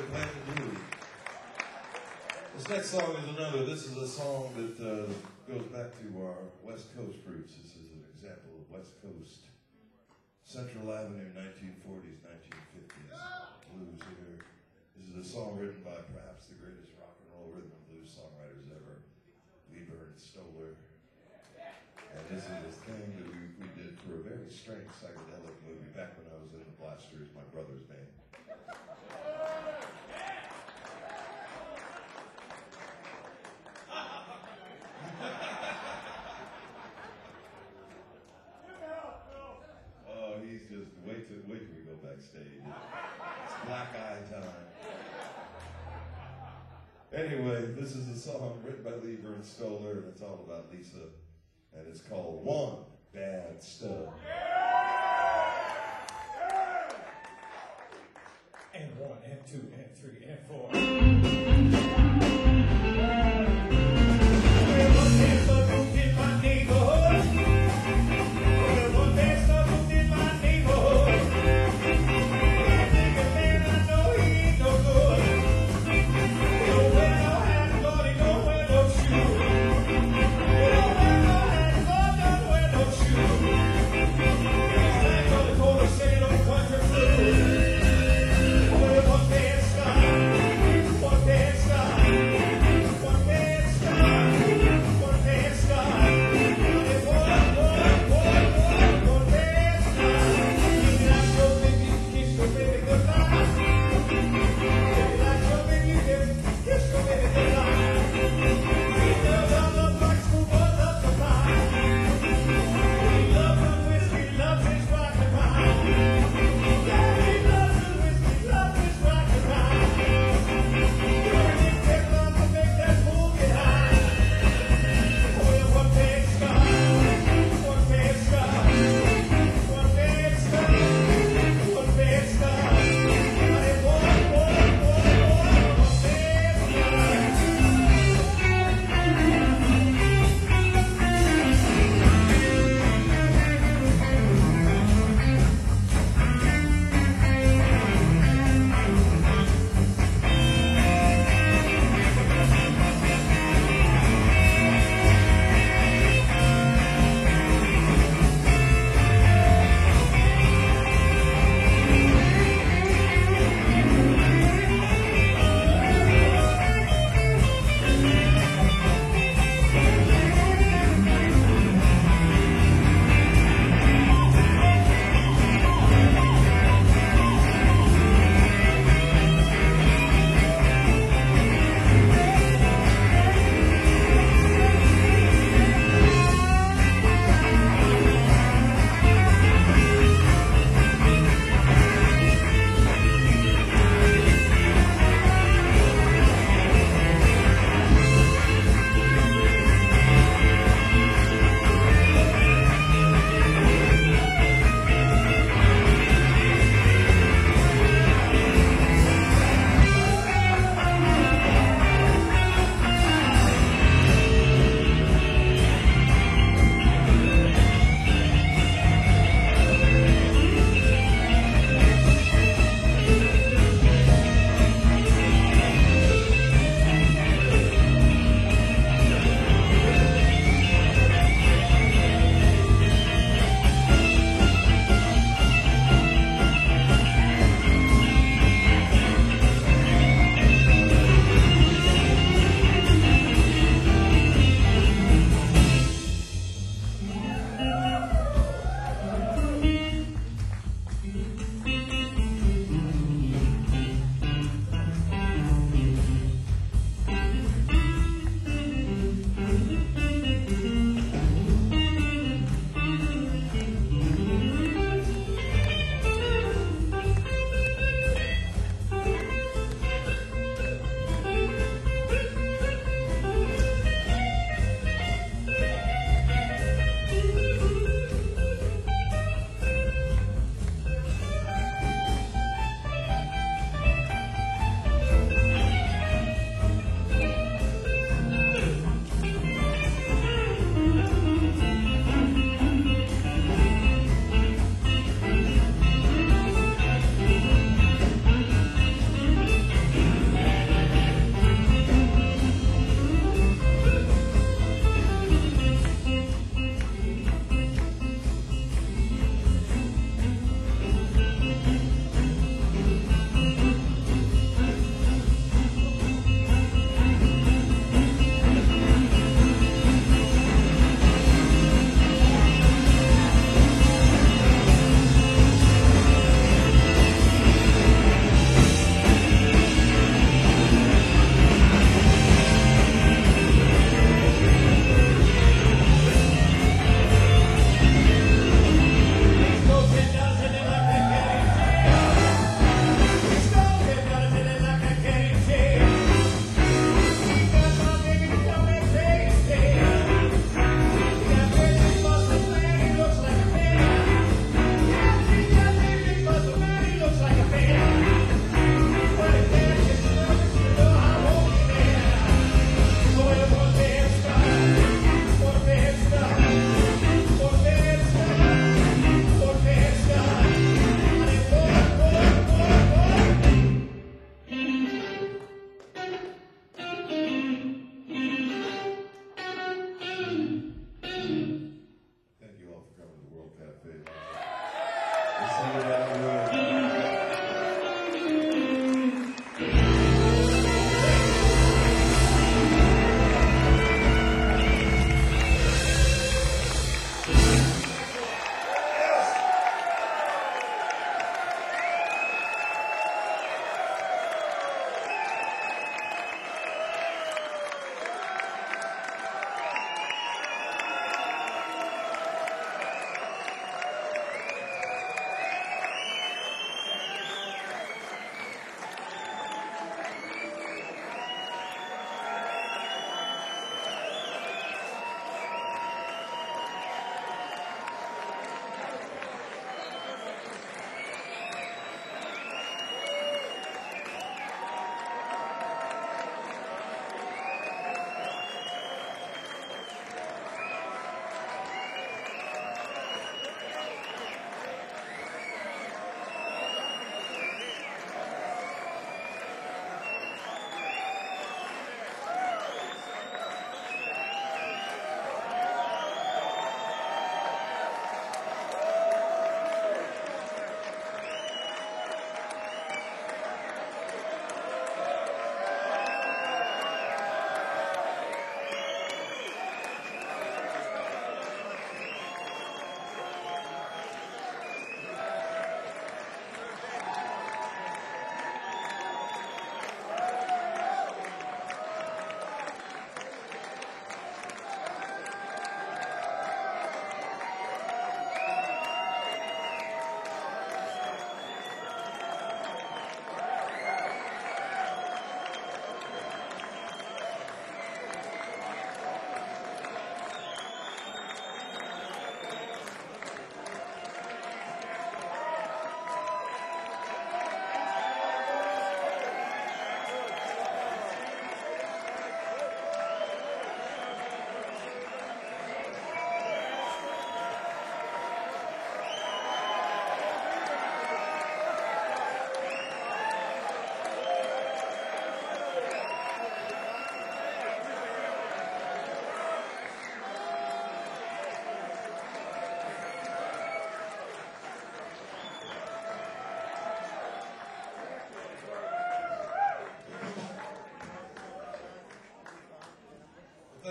Planet Blues. This next song is another. This is a song that uh, goes back to our West Coast roots. This is an example of West Coast, Central Avenue, nineteen forties, nineteen fifties blues here. This is a song written by perhaps the greatest rock and roll rhythm and blues songwriters ever, Lieber and Stoller. And this is a thing that we, we did for a very strange psychedelic movie back when I was in the Blasters, my brother's band. Oh, he's just, wait till, wait till we go backstage. It's black eye time. Anyway, this is a song written by Lieber and Stoller, and it's all about Lisa. And it's called One Bad Stud. And one, and two, and three, and four. Country food. Well, one bad style.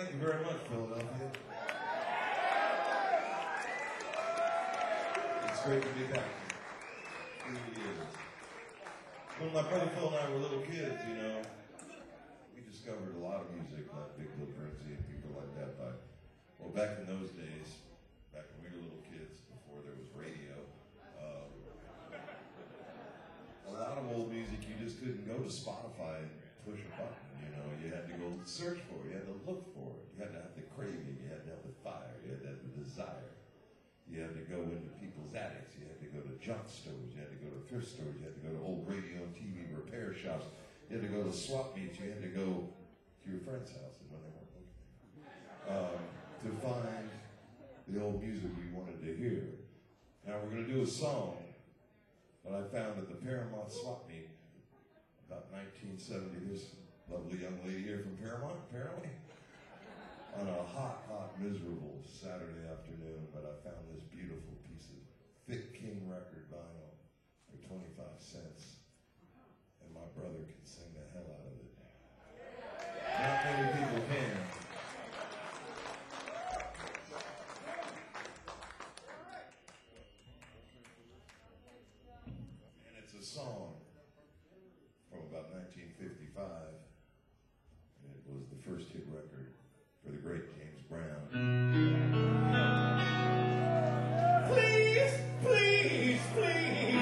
Thank you very much, Philadelphia. It's great to be back. It really is. When my brother Phil and I were little kids, you know, we discovered a lot of music like Big Bill Brinsley and people like that. By, well, back in those days, back when we were little kids, before there was radio, um, a lot of old music you just couldn't go to Spotify and push a button. You know, you had to go search for it. You had to look for it. You had to have the craving. You had to have the fire. You had to have the desire. You had to go into people's attics. You had to go to junk stores. You had to go to thrift stores. You had to go to old radio and T V repair shops. You had to go to swap meets. You had to go to your friend's house when they weren't looking, um, to find the old music you wanted to hear. Now we're going to do a song that I found at the Paramount swap meet about nineteen seventy. This lovely young lady here from Paramount, apparently, on a hot, hot, miserable Saturday afternoon, but I found this beautiful piece of thick King record vinyl for twenty-five cents, and my brother can sing the hell out of it. Not many people can. And it's a song from about nineteen fifty-five, and it was the first hit record for the great James Brown. Please, please, please.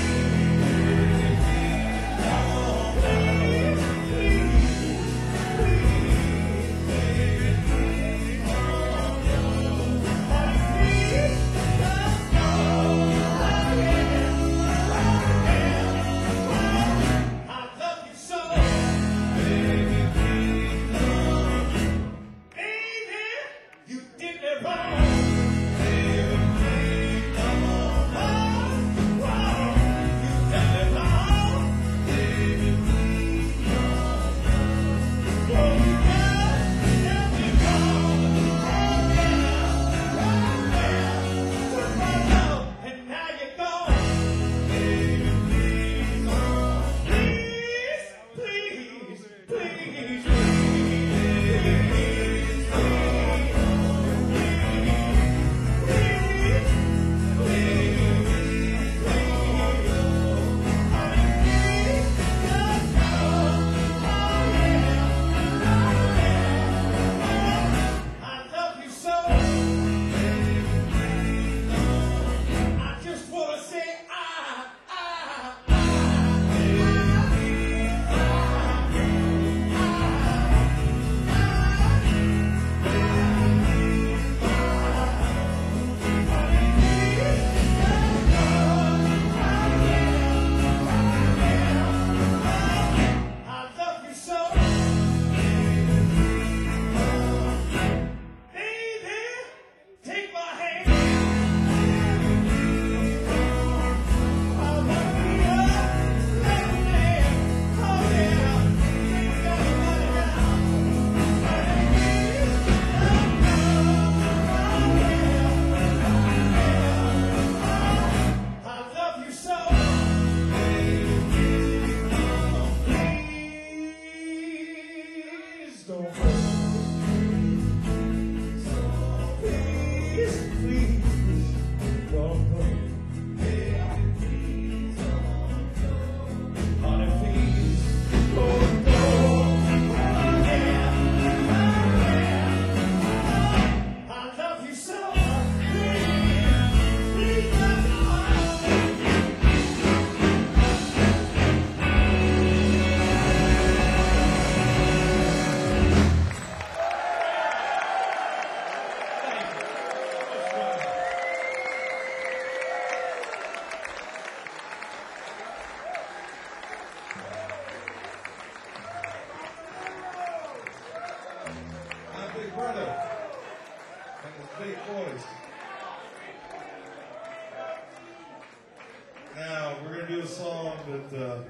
Now, we're going to do a song that, uh,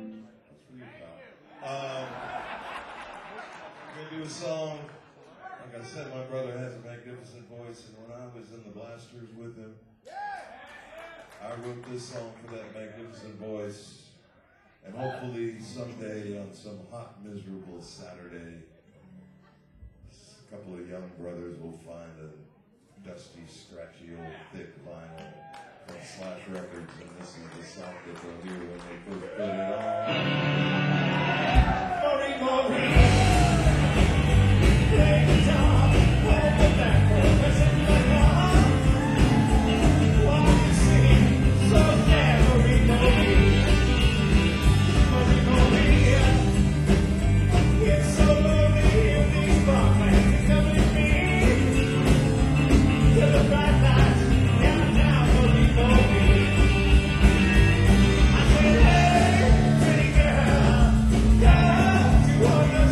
um, we're going to do a song, like I said, my brother has a magnificent voice, and when I was in the Blasters with him, I wrote this song for that magnificent voice. And hopefully someday on some hot, miserable Saturday, a couple of young brothers will find a dusty, scratchy, old, thick vinyl from Slash Records, and this is the song that they'll hear when they first put it on. Maureen, Maureen, play guitar, hold the back for a listen to the heart. While you sing, so damn, Maureen, Maureen. It's so lonely in these barclays. Come with me to the bright lights downtown, Maureen, Maureen. I said, hey, pretty girl, come to all your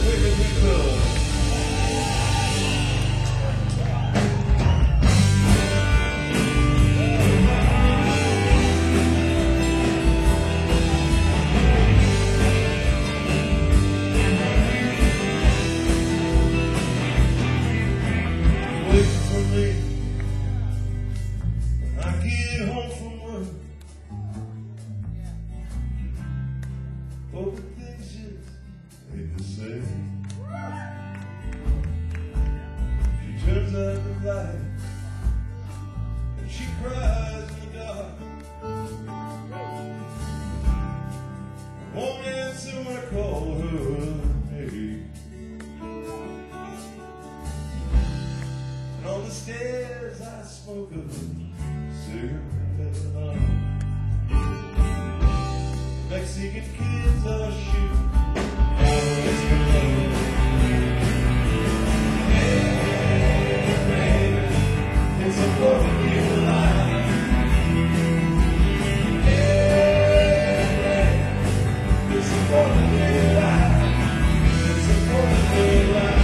Waverly Club. Wait for me when I get home from work. Oh, the things you hate to say. She turns out the light and she cries in the dark. I won't answer when I call her, hey. And on the stairs I smoke a cigarette. Mexican kids are shooting arrows below. Hey, baby, it's a broken line. Hey, baby, it's a broken line. It's a broken line.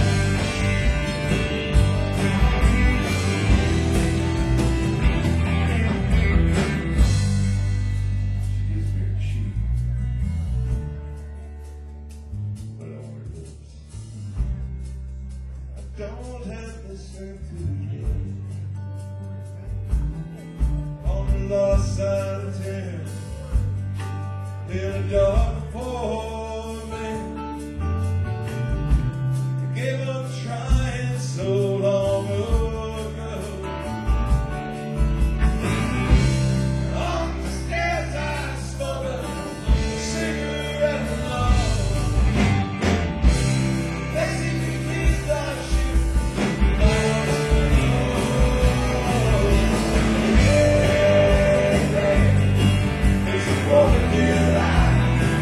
She gives me her cheek. But I want her lips. I don't have the strength to do on the lost side of town in a dark apartment. I gave up trying so long ago. On the stairs I smoke a cigarette alone. They see me please I shoot arrows below. Yeah, baby, it's a broken line.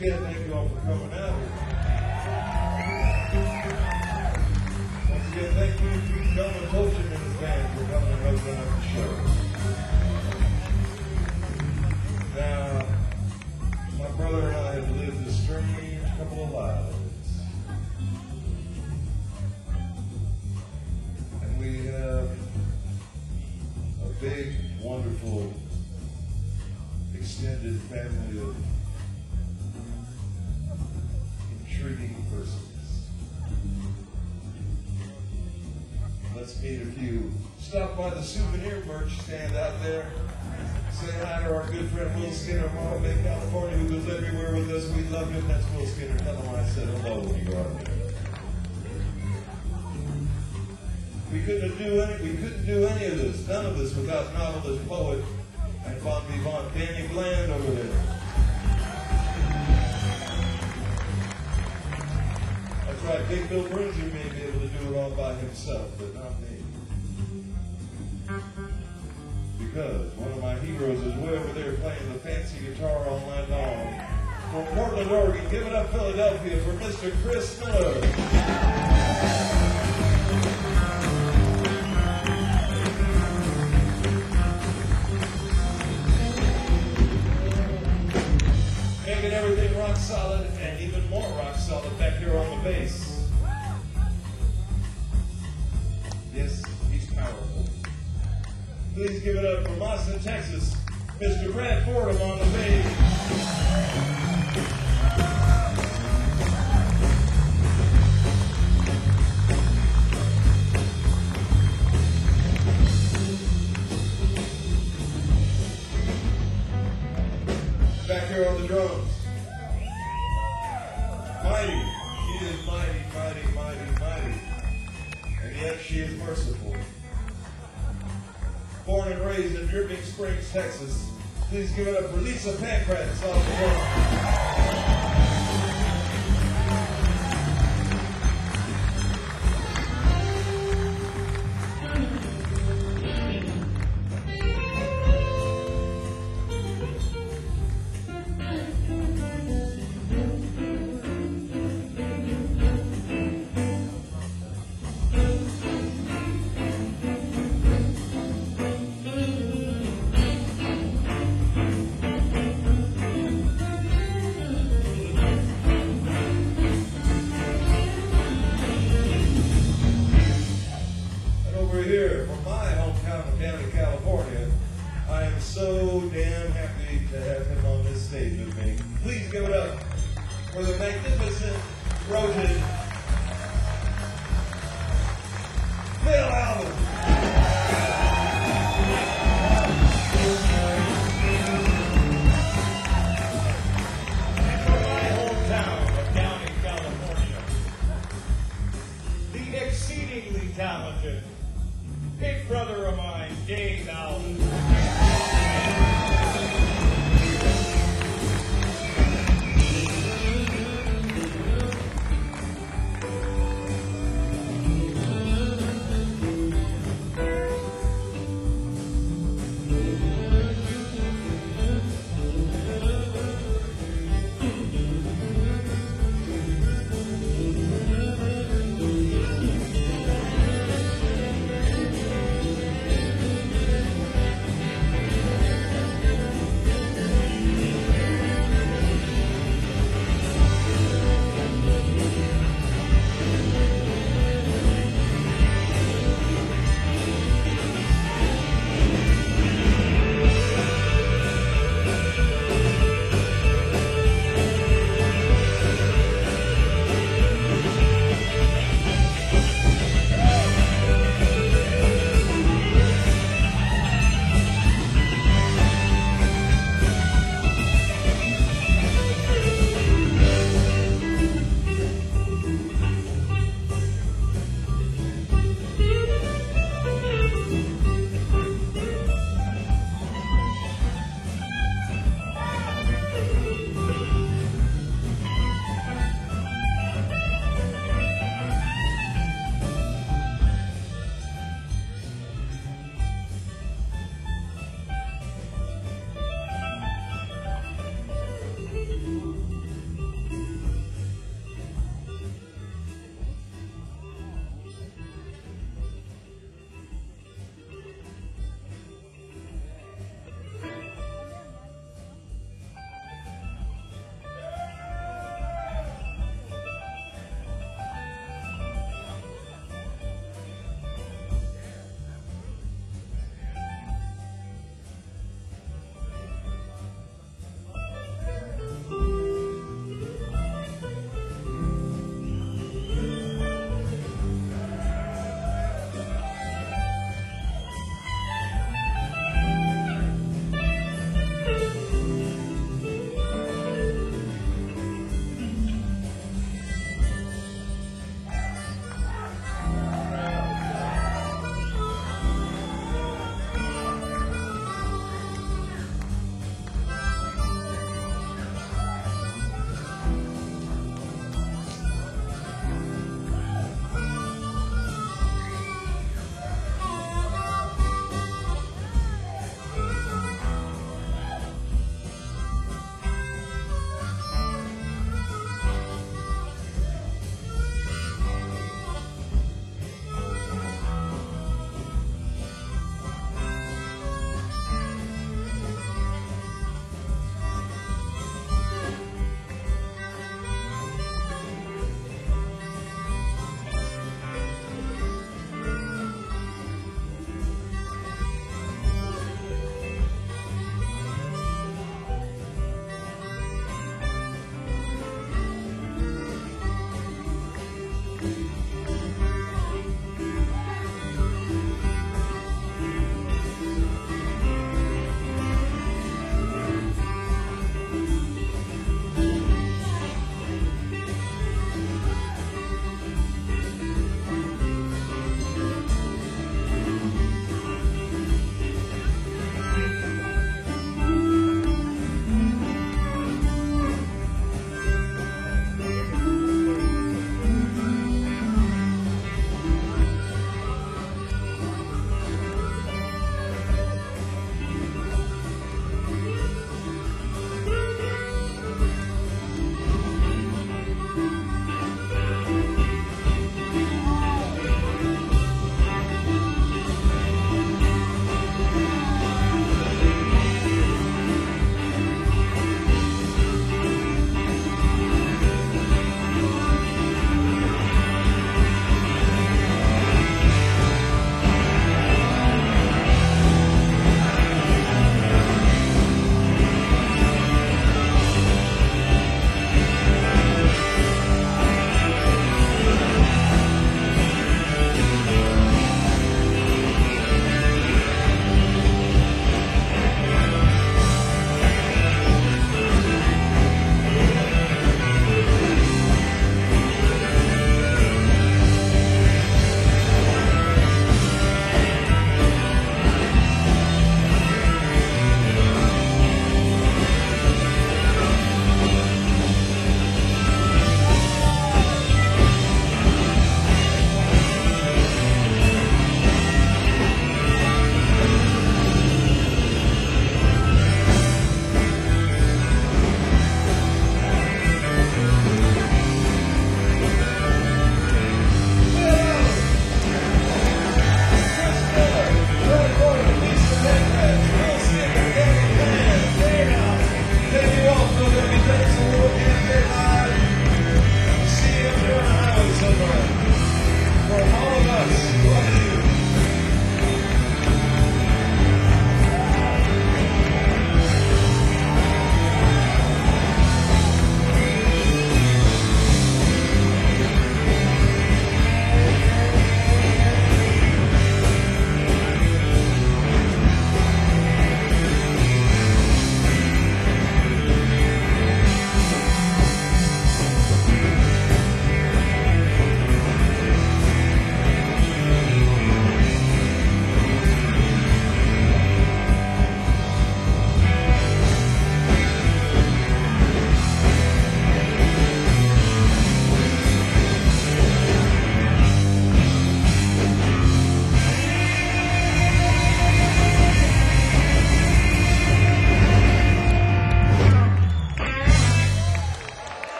again, thank you all for coming out. Once again, thank you to Delman Potion and his band for coming and opening up the show. Now, my brother and I have lived a strange couple of lives. And we have a big, wonderful, extended family of intriguing persons. Let's meet a few. Stop by the souvenir merch stand out there. Say hi to our good friend Will Skinner from Palm Bay, California, who goes everywhere with us. We love him. That's Will Skinner. Tell him I said hello when you go out there. We couldn't do any. We couldn't do any of this. None of this without novelist, poet, and bon vivant Danny Bland over there. That's right. Big Bill Bruiser may be able to do it all by himself, but not me. Because one of my heroes is way over there playing the fancy guitar all night long. From Portland, Oregon, give it up Philadelphia for Mister Chris Miller. Making everything rock solid and even more rock solid back here on the bass. Yes, he's powerful. Please give it up from Austin, Texas, Mister Brad Fordham on the bass. Back here on the drums. Mighty. She is mighty, mighty, mighty, mighty. And yet she is merciful. Born and raised in Dripping Springs, Texas. Please give it up for Lisa Pancratz on the drums. Here from my hometown of Downey, California, I am so damn happy to have him on this stage with me. Please give it up for the magnificent Rogan